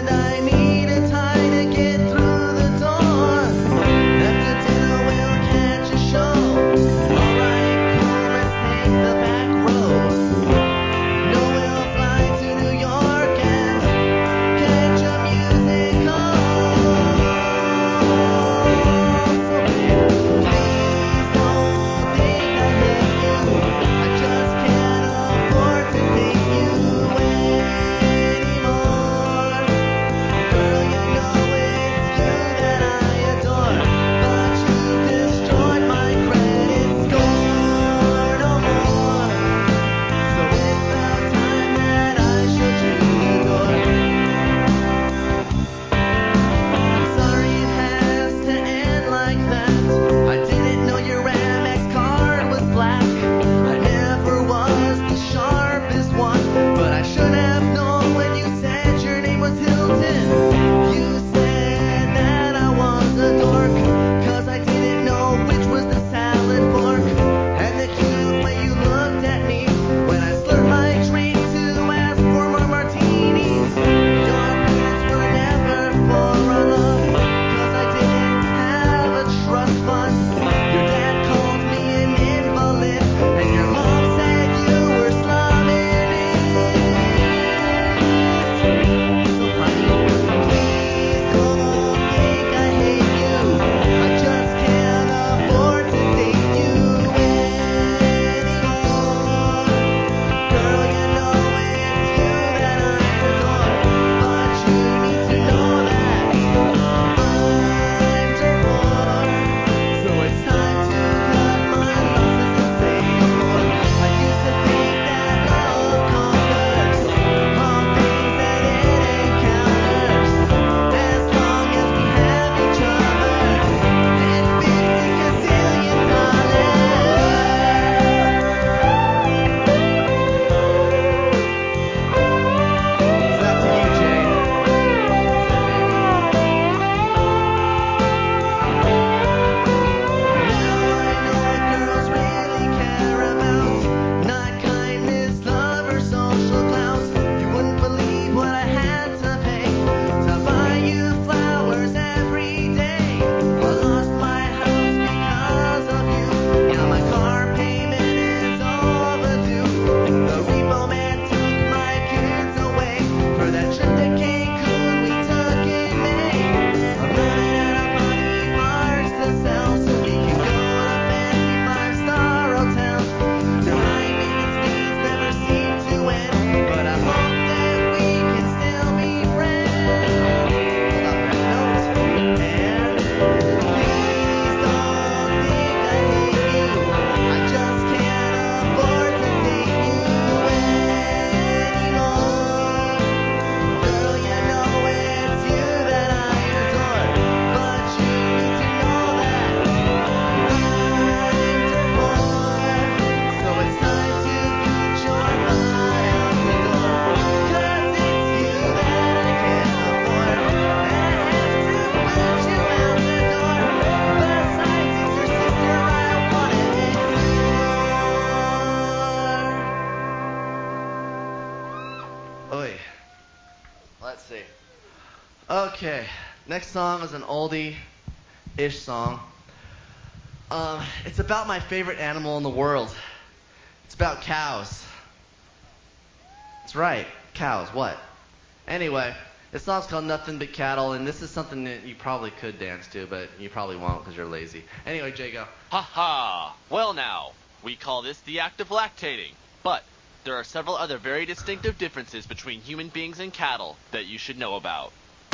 Okay, next song is an oldie-ish song. Um, it's about my favorite animal in the world. It's about cows. That's right, cows. What? Anyway, this song's called Nothing But Cattle, and this is something that you probably could dance to, but you probably won't because you're lazy. Anyway, Jay, go. Ha ha! Well now, we call this the act of lactating, but there are several other very distinctive differences between human beings and cattle that you should know about.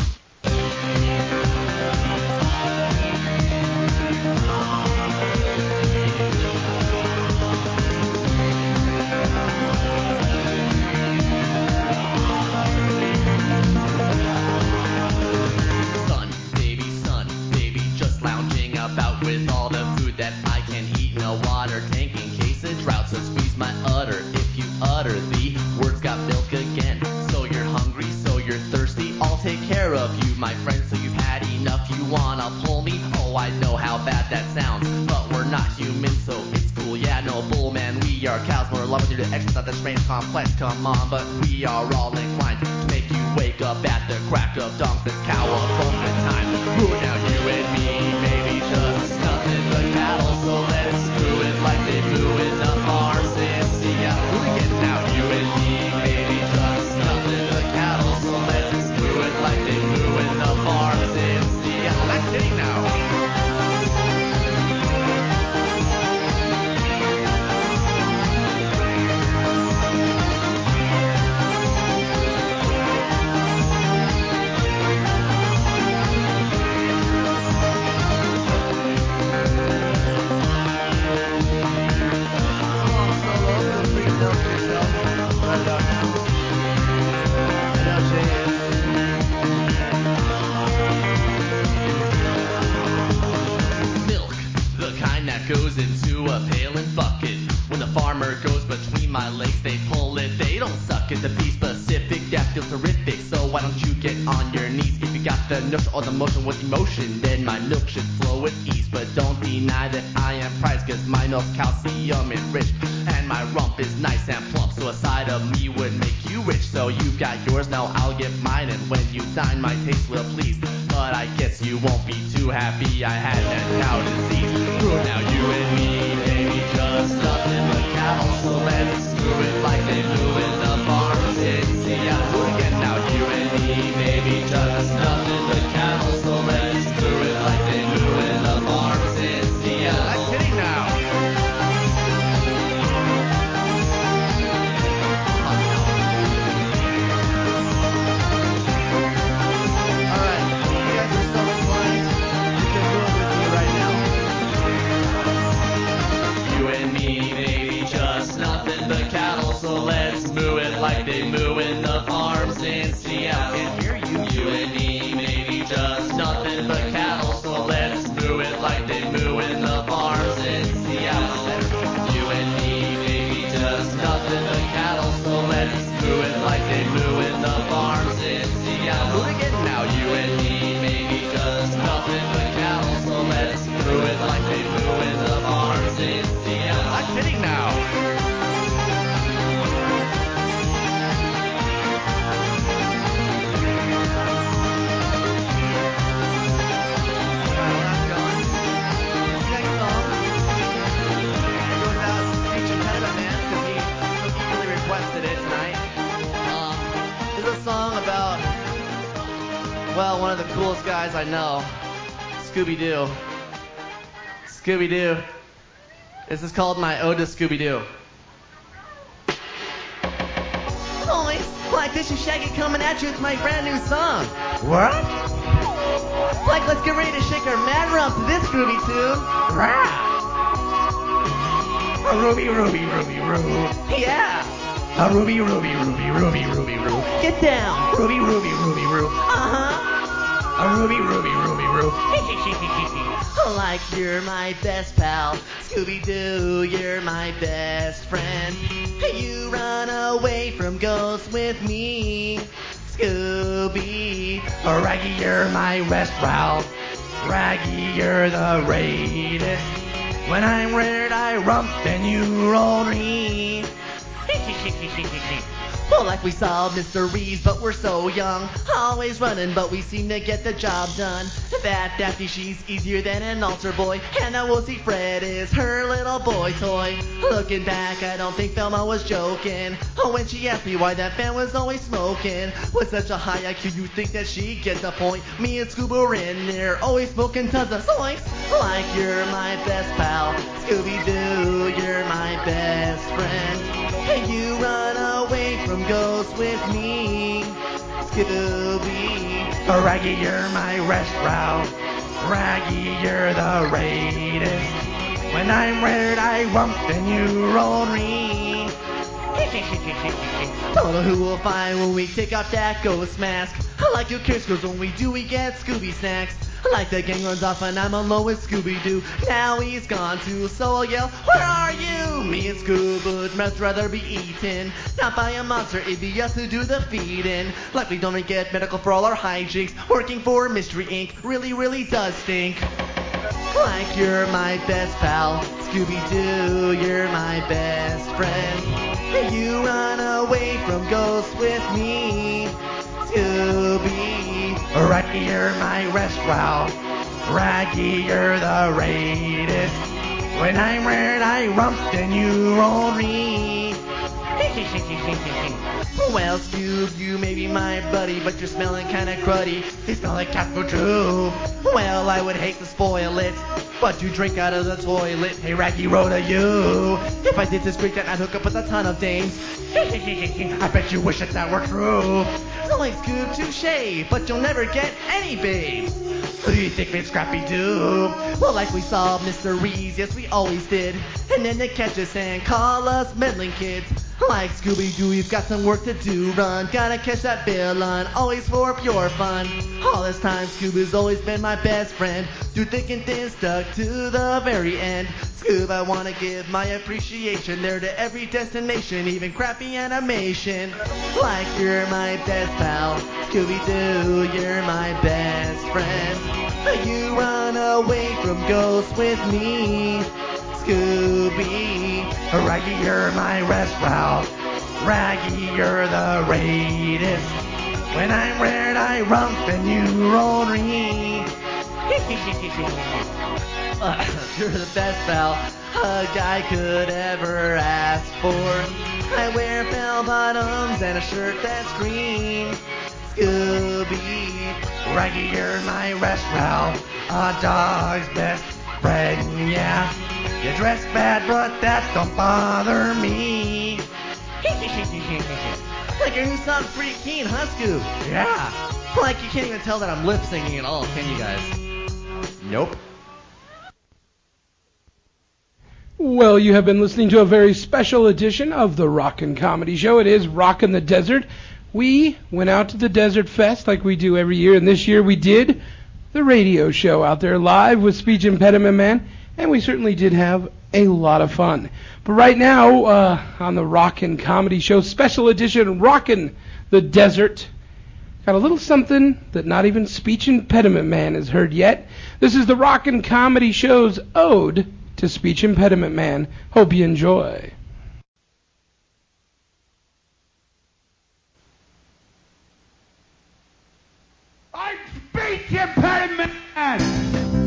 Son, baby, son, baby, just lounging about with all the food that I can eat in a water tank in case of drought. So squeeze my udder if you utter the words got milk again. So you're hungry, so you're thirsty, I'll take care of you, my friend. So you've had enough, you wanna pull me? Oh, I know how bad that sounds, but we're not human, so it's cool. Yeah, no bull, man, we are cows, more loving through the extras of the strange complex. Come on, but we are all inclined to make you wake up at the crack of dawn. This cow up from the time. Ooh, now you and me, maybe just nothing but cattle, so let's do it like they do in the farms in Seattle. Again, now you and me, maybe just nothing but cattle, so let's do it like they do in the farms in Seattle. That's hitting now. Milk, the kind that goes into a pail and bucket. When the farmer goes between my legs, they pull it, they don't suck it. To be specific, that feels terrific. So why don't you get on your knees? If you got the notion or the motion with emotion, then my milk should flow with ease. But don't deny that I am prized, cause my milk's calcium enriched, and my rump is nice and plump. So a side of me would make you rich. So you got yours, now I'll get mine, and when you dine, my taste will please. But I guess you won't be too happy I had that cow disease. Ooh, now you and me, baby, just nothing but cattle, so let's do it like they do in the farms in Seattle. Ooh, again, now you and me, baby, just nothing but cattle, so let's do it like they do in the farms in Seattle. That's hitting now. Alright, you guys are so inclined, you can do it with me right now. You and me, baby, just nothing but cattle, so let's moo it like they moo in the farms in Seattle. Can't hear you. You and me, baby, just nothing but cattle, so let's moo it like they moo in the farms in Seattle. You and me, baby, just nothing but cattle, so let's moo it like they moo in the farms in Seattle. Move again now. You and me, baby, just nothing but cattle, so let's moo it like they moo in the farms in Seattle. I'm hitting now. Requested it tonight. Um, this is a song about, well, one of the coolest guys I know, Scooby-Doo. Scooby-Doo. This is called My Ode to Scooby-Doo. Boys, like Fish and Shaggy coming at you with my brand new song. What? Like, let's get ready to shake our mad rump to this groovy tune. Rah! A Ruby, Ruby, Ruby, Ruby. Yeah. A Ruby, Ruby, Ruby, Ruby, Ruby, Ruby. Get down. Ruby, Ruby, Ruby, Ruby. Uh-huh. A Ruby, Ruby, Ruby, Ruby. Like you're my best pal. Scooby-Doo, you're my best friend. You run away from ghosts with me. Scooby. Raggy, you're my best pal. Raggy, you're the greatest. When I'm reared, I rump and you roll me. Well, like we solve mysteries, but we're so young. Always running, but we seem to get the job done. That Daphne, she's easier than an altar boy. And that Woolsey Fred is her little boy toy. Looking back, I don't think Velma was joking when she asked me why that fan was always smoking. With such a high I Q, you think that she'd get the point. Me and Scoob are in there, always smoking tons of zoinks. Like you're my best pal, Scooby-Doo, you're my best friend. Hey, you run away from ghosts with me, Scooby. Raggy, you're my restaurant. Raggy, you're the greatest. When I'm red, I rump and you roll me. Don't know who we'll find when we take off that ghost mask. I like your kiss, cause when we do, we get Scooby snacks. Like the gang runs off and I'm alone with Scooby-Doo. Now he's gone too, so I'll yell, where are you? Me and Scoob would much rather be eaten, not by a monster, it'd be us who do the feeding. Like we don't get medical for all our hijinks. Working for Mystery Incorporated really, really does stink. Like you're my best pal, Scooby-Doo, you're my best friend. You run away from ghosts with me, Scooby. Raggy, you're my restaurant. Raggy, you're the greatest. When I'm red, I rump and you roll me. Well, Scoob, you may be my buddy, but you're smelling kinda cruddy. You smell like cat food too. Well, I would hate to spoil it, but you drink out of the toilet. Hey, Raggy, Rhoda, you. If I did this great, then I'd hook up with a ton of dames. I bet you wish that that were true. So like Scoob, touche, but you'll never get any babes. Who do you think made Scrappy-Doo? Well, like we solved mysteries, yes, we always did. And then they catch us and call us meddling kids. Like Scooby-Doo, we've got some work to do, run. Gotta catch that villain, always for pure fun. All this time, Scoob has always been my best friend. Through thick and thin, stuck to the very end. Scoob, I wanna give my appreciation there to every destination, even crappy animation. Like you're my best pal, Scooby-Doo, you're my best friend. You run away from ghosts with me, Scooby. Raggy, you're my restaurant. Raggy, you're the greatest. When I'm red, I rump and you roll me. uh, you're the best pal a guy could ever ask for. I wear bell bottoms and a shirt that's green, Scooby. Raggy, you're my restaurant. A dog's best friend, yeah. You dress bad, but that don't bother me. Like your new song's pretty keen, huh, Scoob? Yeah. Like you can't even tell that I'm lip singing at all, can you guys? Nope. Well, you have been listening to a very special edition of the Rockin' Comedy Show. It is Rockin' the Desert. We went out to the Desert Fest like we do every year, and this year we did the radio show out there live with Speech Impediment Man. And we certainly did have a lot of fun. But right now, uh, on the Rockin' Comedy Show, special edition, Rockin' the Desert, got a little something that not even Speech Impediment Man has heard yet. This is the Rockin' Comedy Show's ode to Speech Impediment Man. Hope you enjoy. I'm Speech Impediment Man!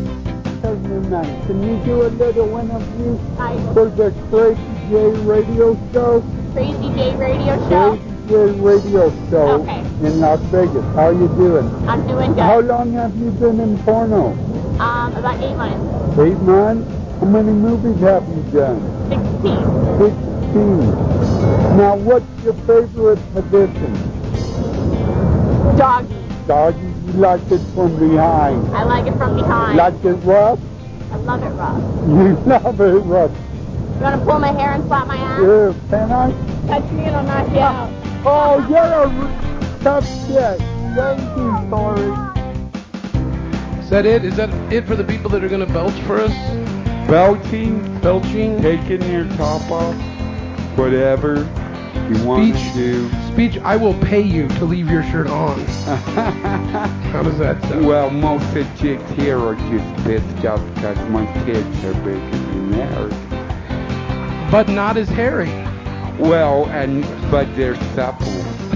Can you do a little interview for the Crazy J Radio Show? Crazy J Radio Show? Crazy J Radio Show Okay. in Las Vegas. How you doing? I'm doing good. How long have you been in porno? Um, about eight months. Eight months? How many movies have you done? Sixteen. Sixteen. Now, what's your favorite position? Doggy. Doggy, you like it from behind. I like it from behind. Like it rough? I love it rough. You love it rough. You want to pull my hair and slap my ass? Yeah, can I? Touch me and I'll knock you out. Oh, you're a r- tough shit. Thank you, Tori. Is that it? Is that it for the people that are going to belch for us? Belching? Belching? Taking your top off? Whatever you want to do. Speech, I will pay you to leave your shirt on. How does that sound? Well, most of the chicks here are just pissed off because my tits are bigger than theirs. But not as hairy. Well, and but they're supple.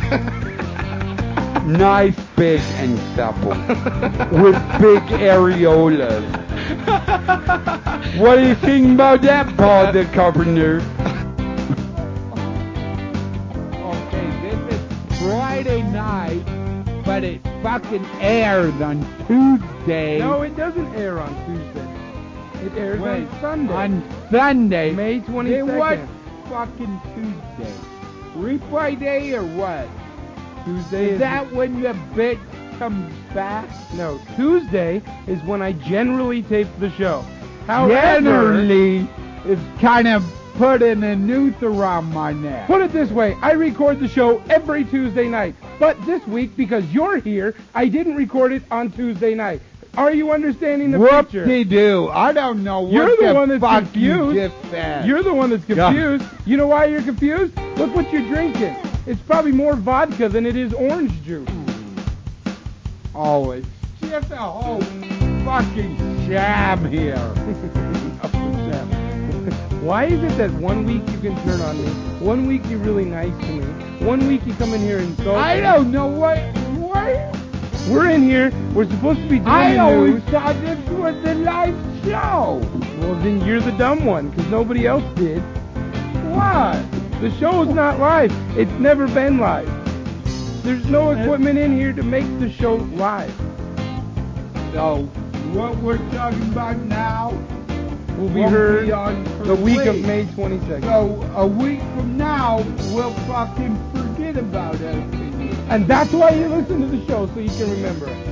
Nice, big, and supple. With big areolas. What do you think about that, Paul the Carpenter? Okay, this is Friday night, but it fucking airs on Tuesday. No, it doesn't air on Tuesday. It airs Wait, on Sunday. On Sunday. May twenty-second. Then what fucking Tuesday? Replay day or what? Tuesday is, is that when the bit comes back? No, Tuesday is when I generally tape the show. However, Generally, it's kind of putting a noose around my neck. Put it this way, I record the show every Tuesday night. But this week, because you're here, I didn't record it on Tuesday night. Are you understanding the picture? Whoop-de-doo. I don't know what You're the, the one that's fuck confused. you just said. You're the one that's confused. You know why you're confused? Look what you're drinking. It's probably more vodka than it is orange juice. Oh, it's just a whole fucking sham here. Why is it that one week you can turn on me, one week you're really nice to me, one week you come in here and go... I don't know what... What? We're in here, we're supposed to be doing I the always news. thought this was the live show. Well, then you're the dumb one, because nobody else did. What? The show's not live. It's never been live. There's no equipment in here to make the show live. So, what we're talking about now will be won't heard be on for the week of week. May twenty-second. So, a week from now, we'll fucking forget about everything. And that's why you listen to the show, so you can remember it.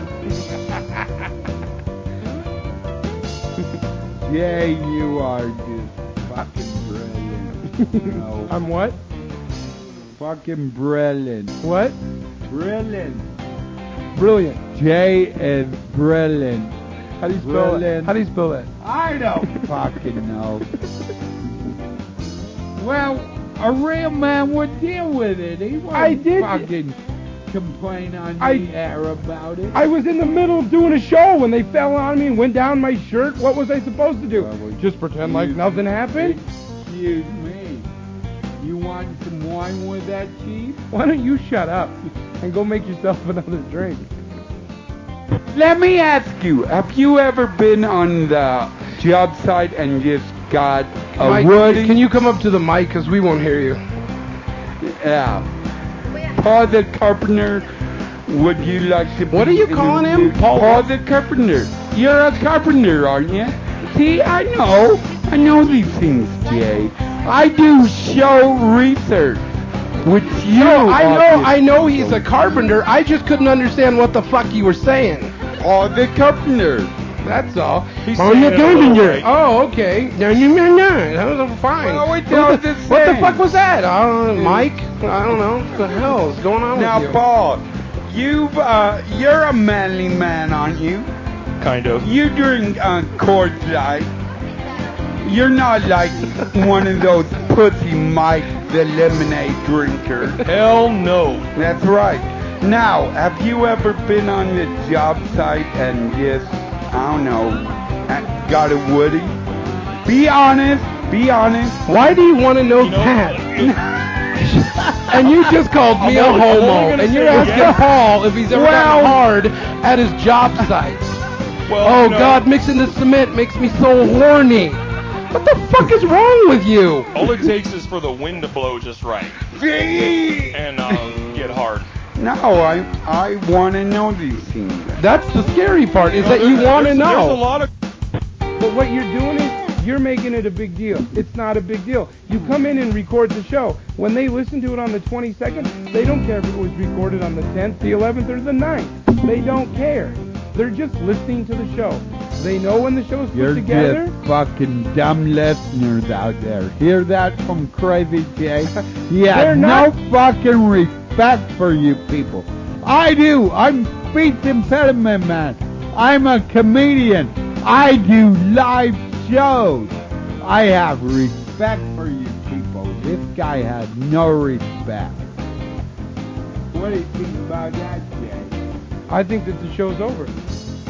Yeah, you are just fucking brilliant. You know? I'm what? Fucking brilliant. What? Brilliant. Brilliant. J is brilliant. How do you spell Brilliant. it? How do you spell that? I don't fucking know. Well, a real man would deal with it. He wouldn't I did. fucking complain on I- the air about it. I was in the middle of doing a show when they fell on me and went down my shirt. What was I supposed to do? Well, Just pretend like nothing happened? Excuse me. You want some wine with that, Chief? Why don't you shut up and go make yourself another drink? Let me ask you, have you ever been on the job site and just got a Mike, woody? can you come up to the mic because we won't hear you? Yeah. Paul the Carpenter, would you like to be What are you calling him? interviewed? Paul Paul the Carpenter. You're a carpenter, aren't you? See, I know. I know these things, Jay. I do show research. Which you No, I know, obviously I know he's a don't. carpenter. I just couldn't understand what the fuck you were saying. Paul the Carpenter. That's all. He's Oh, saying you're it a little carpenter. right. Oh, okay. No, no, no, no. That was fine. Well, we What don't the, the what the same. fuck was that? Uh, Mike? I don't know. What the hell is going on Now, with you? Paul, you've, uh, you're a manly man, aren't you? Kind of. You drink uh, Coors Light. You're not like one of those pussy Mike the lemonade drinker. Hell no. That's right. Now, have you ever been on the job site and just, I don't know, uh, got a woody? Be honest. Be honest. Why do you want to know, that? And you just called me I'm a only- I'm only homo, gonna and say you're asking yes. Paul if he's ever Well- gotten hard at his job site. Well, Oh you know, God, mixing the cement makes me so horny. What the fuck is wrong with you? all it takes is for the wind to blow just right See? and uh, get hard. No, I I want to know these things. That's the scary part, is No, that you there's- want to there's- There's a know. lot of But what you're doing is you're making it a big deal. It's not a big deal. You come in and record the show. When they listen to it on the twenty-second, they don't care if it was recorded on the tenth, the eleventh, or the ninth. They don't care. They're just listening to the show. They know when the show's put You're together. just fucking dumb listeners out there. Hear that from Crazy Jay? He has They're no not- fucking respect for you people. I do. I'm speech impediment man. I'm a comedian. I do live shows. I have respect for you people. This guy has no respect. What do you think about that, Jay? I think that the show's over.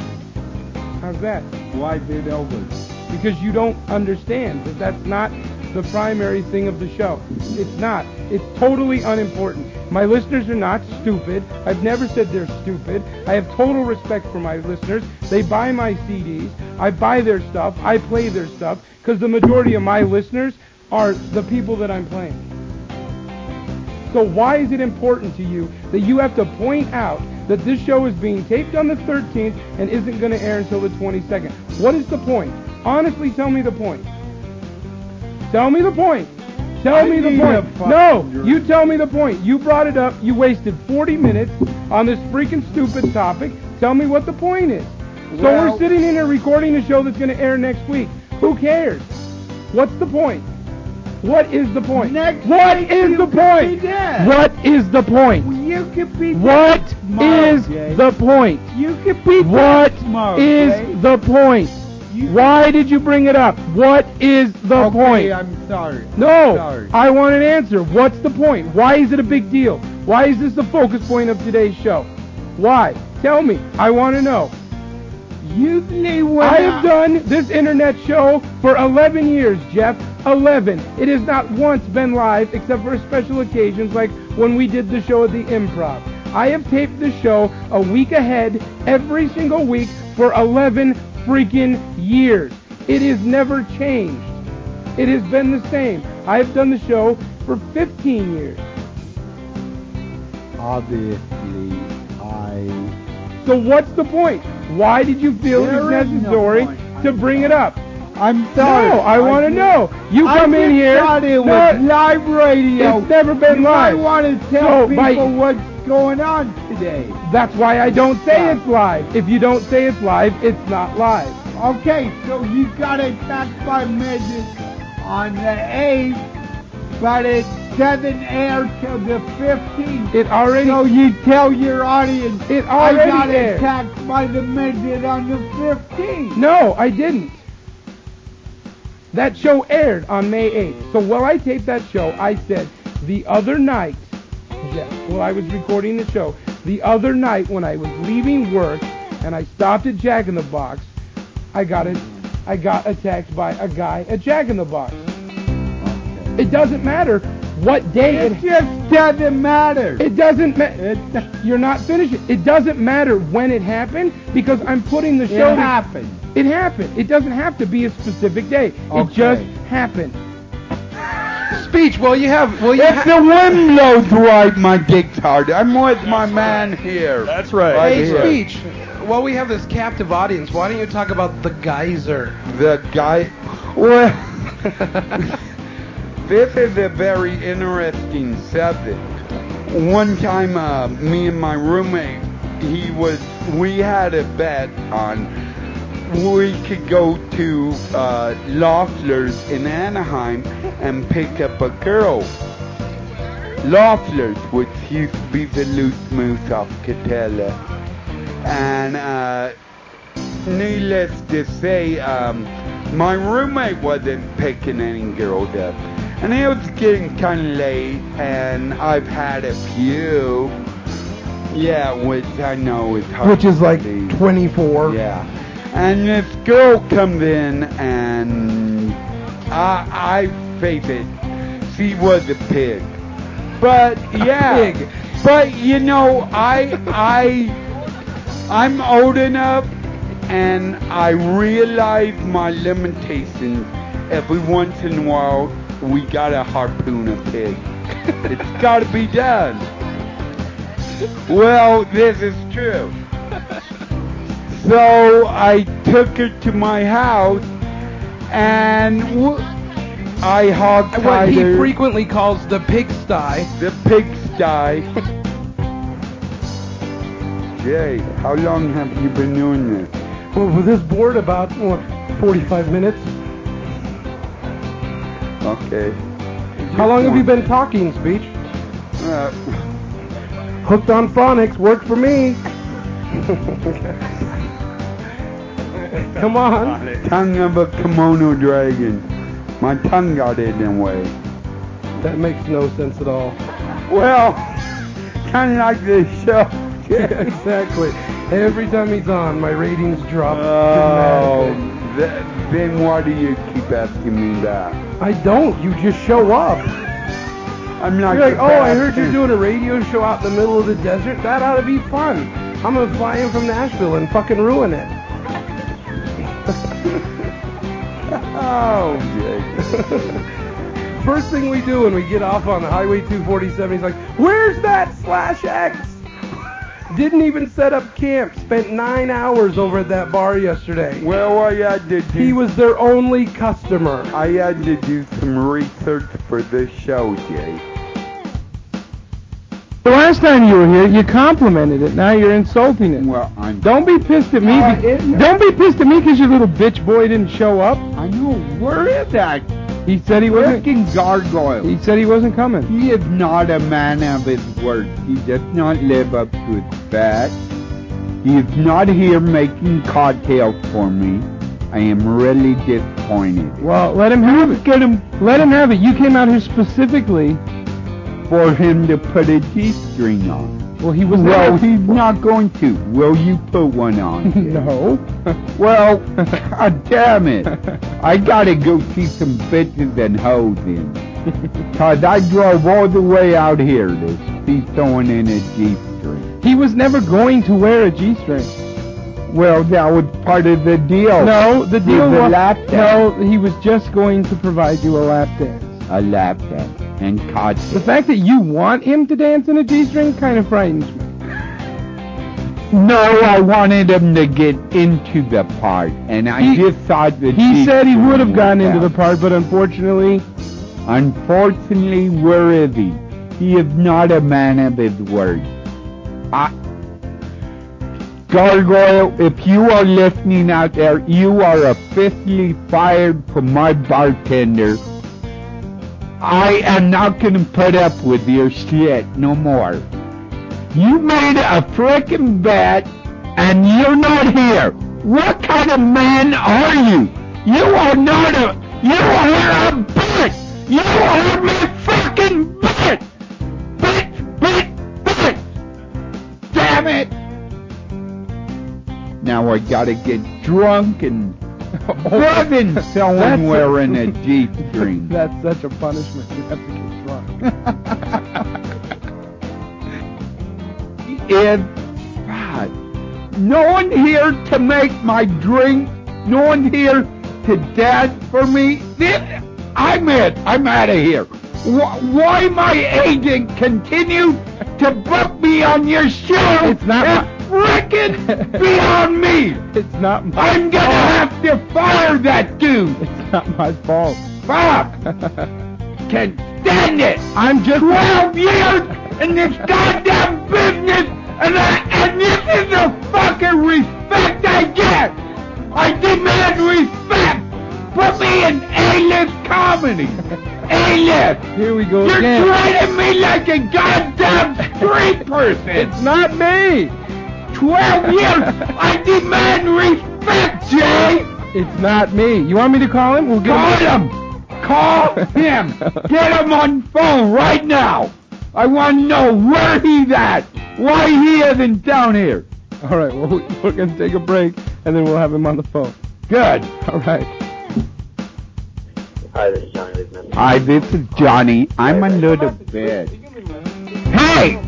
How's that? Why is it over? Because you don't understand that that's not the primary thing of the show. It's not. It's totally unimportant. My listeners are not stupid. I've never said they're stupid. I have total respect for my listeners. They buy my C Ds. I buy their stuff. I play their stuff because the majority of my listeners are the people that I'm playing. So why is it important to you that you have to point out that this show is being taped on the thirteenth and isn't going to air until the twenty-second? What is the point? Honestly, tell me the point. Tell me the point. Tell I me the need point. a fucking No, drink. you tell me the point. You brought it up. You wasted forty minutes on this freaking stupid topic. Tell me what the point is. So Well- we're sitting in here recording a show that's going to air next week. Who cares? What's the point? What is the point? Next What week is you the could point? be dead. What is the point? You could be What dead tomorrow, is Jay. the point? You could be dead What tomorrow, is Jay. the point? Why did you bring it up? What is the okay, point? I'm sorry. No, Sorry. I want an answer. What's the point? Why is it a big deal? Why is this the focus point of today's show? Why? Tell me. I want to know. Usually when I have done this internet show for eleven years, Jeff. eleven. It has not once been live except for special occasions like when we did the show at the Improv. I have taped the show a week ahead every single week for eleven freaking years. It has never changed. It has been the same. I have done the show for fifteen years. Obviously, I... So what's the point? Why did you feel There it was is no necessary point. to bring it up? I'm sorry. No, I want to just- know. You I come in just here. thought it No, was live radio. It's never been you live. might want to tell So, by- people what's going on today. That's why I don't say Yeah. it's live. If you don't say it's live, it's not live. Okay, so you got attacked by midgets on the eighth, but it doesn't air till the fifteenth. It already. So you tell your audience, It I already got aired. attacked by the midget on the fifteenth. No, I didn't. That show aired on May eighth. So while I taped that show, I said the other night, Jeff, while I was recording the show, the other night when I was leaving work and I stopped at Jack in the Box, I got it. I got attacked by a guy at Jack in the Box. It doesn't matter what day it. It just doesn't matter. It doesn't matter. You're not finishing. It doesn't matter when it happened because I'm putting the show. It to- happened. It happened. It doesn't have to be a specific day. It Okay. just happened. Speech. Well, you have. Well, you If have. the wind blows right, my dick's hard. I'm with my man here. That's right. Right Hey, here. speech. Well, we have this captive audience. Why don't you talk about the geyser? The guy. Well, this is a very interesting subject. One time, uh, me and my roommate, he was, we had a bet on we could go to uh, Loeffler's in Anaheim and pick up a girl. Loeffler's, which used to be the Loose Moose off Catella. And uh, needless to say, um, my roommate wasn't picking any girls up. And it was getting kind of late, and I've had a few. Yeah, which I know is hard Which is to like believe. twenty-four. Yeah. And this girl comes in, and I, I face it, she was a pig. But yeah, Pig. but you know, I, I, I'm old enough, and I realize my limitations. Every once in a while, we gotta harpoon a pig. It's gotta be done. Well, this is true. So I took her to my house, and w- I hog-tied What he her. frequently calls the pigsty. The pigsty. Jay, how long have you been doing this? Well, with this board, about what, forty-five minutes. Okay. How long have you been talking, speech? Uh, Hooked on phonics worked for me. Come on. Tongue of a kimono dragon. My tongue got in the way. That makes no sense at all. Well, kind of like this show. Yeah, exactly. Every time he's on, my ratings drop Oh, dramatically. th- then why do you keep asking me that? I don't. You just show up. I'm not. You're like, the oh, I heard bastard." you're doing a radio show out in the middle of the desert. That ought to be fun. I'm gonna fly in from Nashville and fucking ruin it. Oh, Jake. First thing we do when we get off on Highway two forty-seven, he's like, where's that slash X? Didn't even set up camp. Spent nine hours over at that bar yesterday. Well, I had to do. He was their only customer. I had to do some research for this show, Jay. The last time you were here, you complimented it. Now you're insulting it. Well, I'm. Don't be pissed at me. Uh, be- it- don't be pissed at me because your little bitch boy didn't show up. I know. Where is that? He said he wasn't. Frickin' gargoyle. He said he wasn't coming. He is not a man of his word. He does not live up to his facts. He is not here making cocktails for me. I am really disappointed. Well, let him have it. Get him. Let him have it. You came out here specifically for him to put a G-string on. Well, he was. Well, not. he's not going to. Will you put one on? No. Well, God damn it. I gotta go see some bitches and hoes in. Cause I drove all the way out here to see someone in a G-string. He was never going to wear a G-string. Well, that was part of the deal. No, the deal the was. lap dance. No, he was just going to provide you a lap dance. A lap dance. And cocktails. The fact that you want him to dance in a G-string kind of frightens me. No, I wanted him to get into the part, and I He- just thought that He said he G-string would have gotten was into the out. part, but unfortunately, Unfortunately, where is he? He is not a man of his word. I, Gargoyle, if you are listening out there, you are officially fired from my bartender. I am not going to put up with your shit no more. You made a frickin' bet, and you're not here. What kind of man are you? You are not a... You are a bitch! You are my fucking bitch! Bitch, bitch, bitch! Damn it! Now I gotta get drunk and fucking someone That's a- wearing a G-string. that's such a punishment. You have to get drunk. Is God. No one here to make my drink. No one here to dance for me. This, I'm it. I'm out of here. Wh- Why my agent continues to book me on your show? It's not It's frickin' beyond me. It's not my I'm gonna have to fire that dude. It's not my fault. Fuck. Can stand it. I'm just. Twelve years in this goddamn business, and I, and this is the fucking respect I get. I demand respect. Put me in A-list comedy. A-list. Here we go You're again. treating me like a goddamn street person. It's not me. Twelve years. I demand respect, Jay. It's not me. You want me to call him? We'll get Call him. him. Call him. Get him on phone right now. I want to know where he's at. Why he isn't down here. All right. Well, we're gonna take a break, and then we'll have him on the phone. Good. All right. Hi, this is Johnny Liebman. Hi, this is Johnny. I'm under the bed. Hey!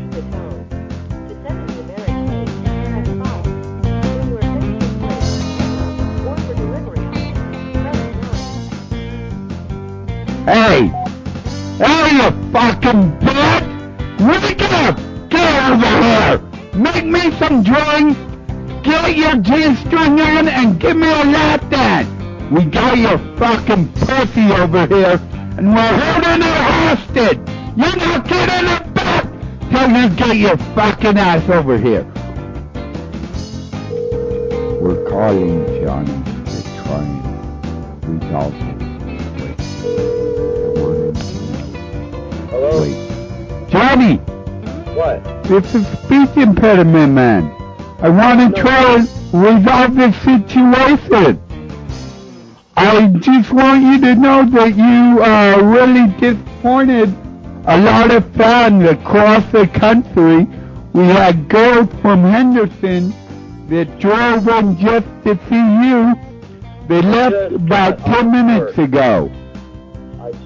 Hey! Hey, you fucking bitch! Wake up! Get over here! Make me some drinks! Get your G-string on and give me a lap dance! We got your fucking pussy over here, and we're holding her hostage! You're not getting it back till you get your fucking ass over here! We're calling Johnny to try and resolve it. Hello? Wait. Johnny! What? It's a speech impediment, man. I want to try and resolve this situation. I just want you to know that you are really disappointed a lot of fans across the country. We had girls from Henderson that drove in just to see you. They left about ten minutes ago.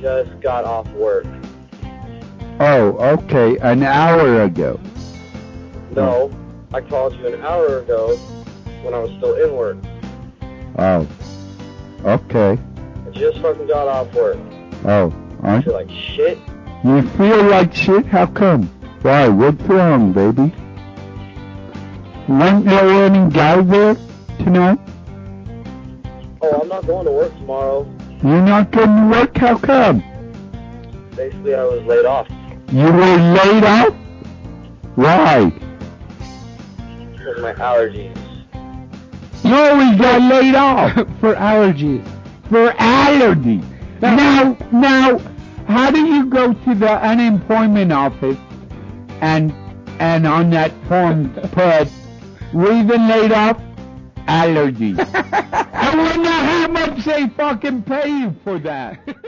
just got off work. Oh, okay, an hour ago. No, I called you an hour ago when I was still in work. Oh, okay. I just fucking got off work. Oh, I I feel like shit. You feel like shit? How come? Why? What's wrong, baby? Weren't there any guys there tonight? Oh, I'm not going to work tomorrow. You're not going to work? How come? Basically, I was laid off. You were laid off? Why? Because of my allergies. You always got laid off. For allergies. For allergies. Now, now, how do you go to the unemployment office and and on that form put reason laid off? Allergies. I wonder how much they fucking pay you for that.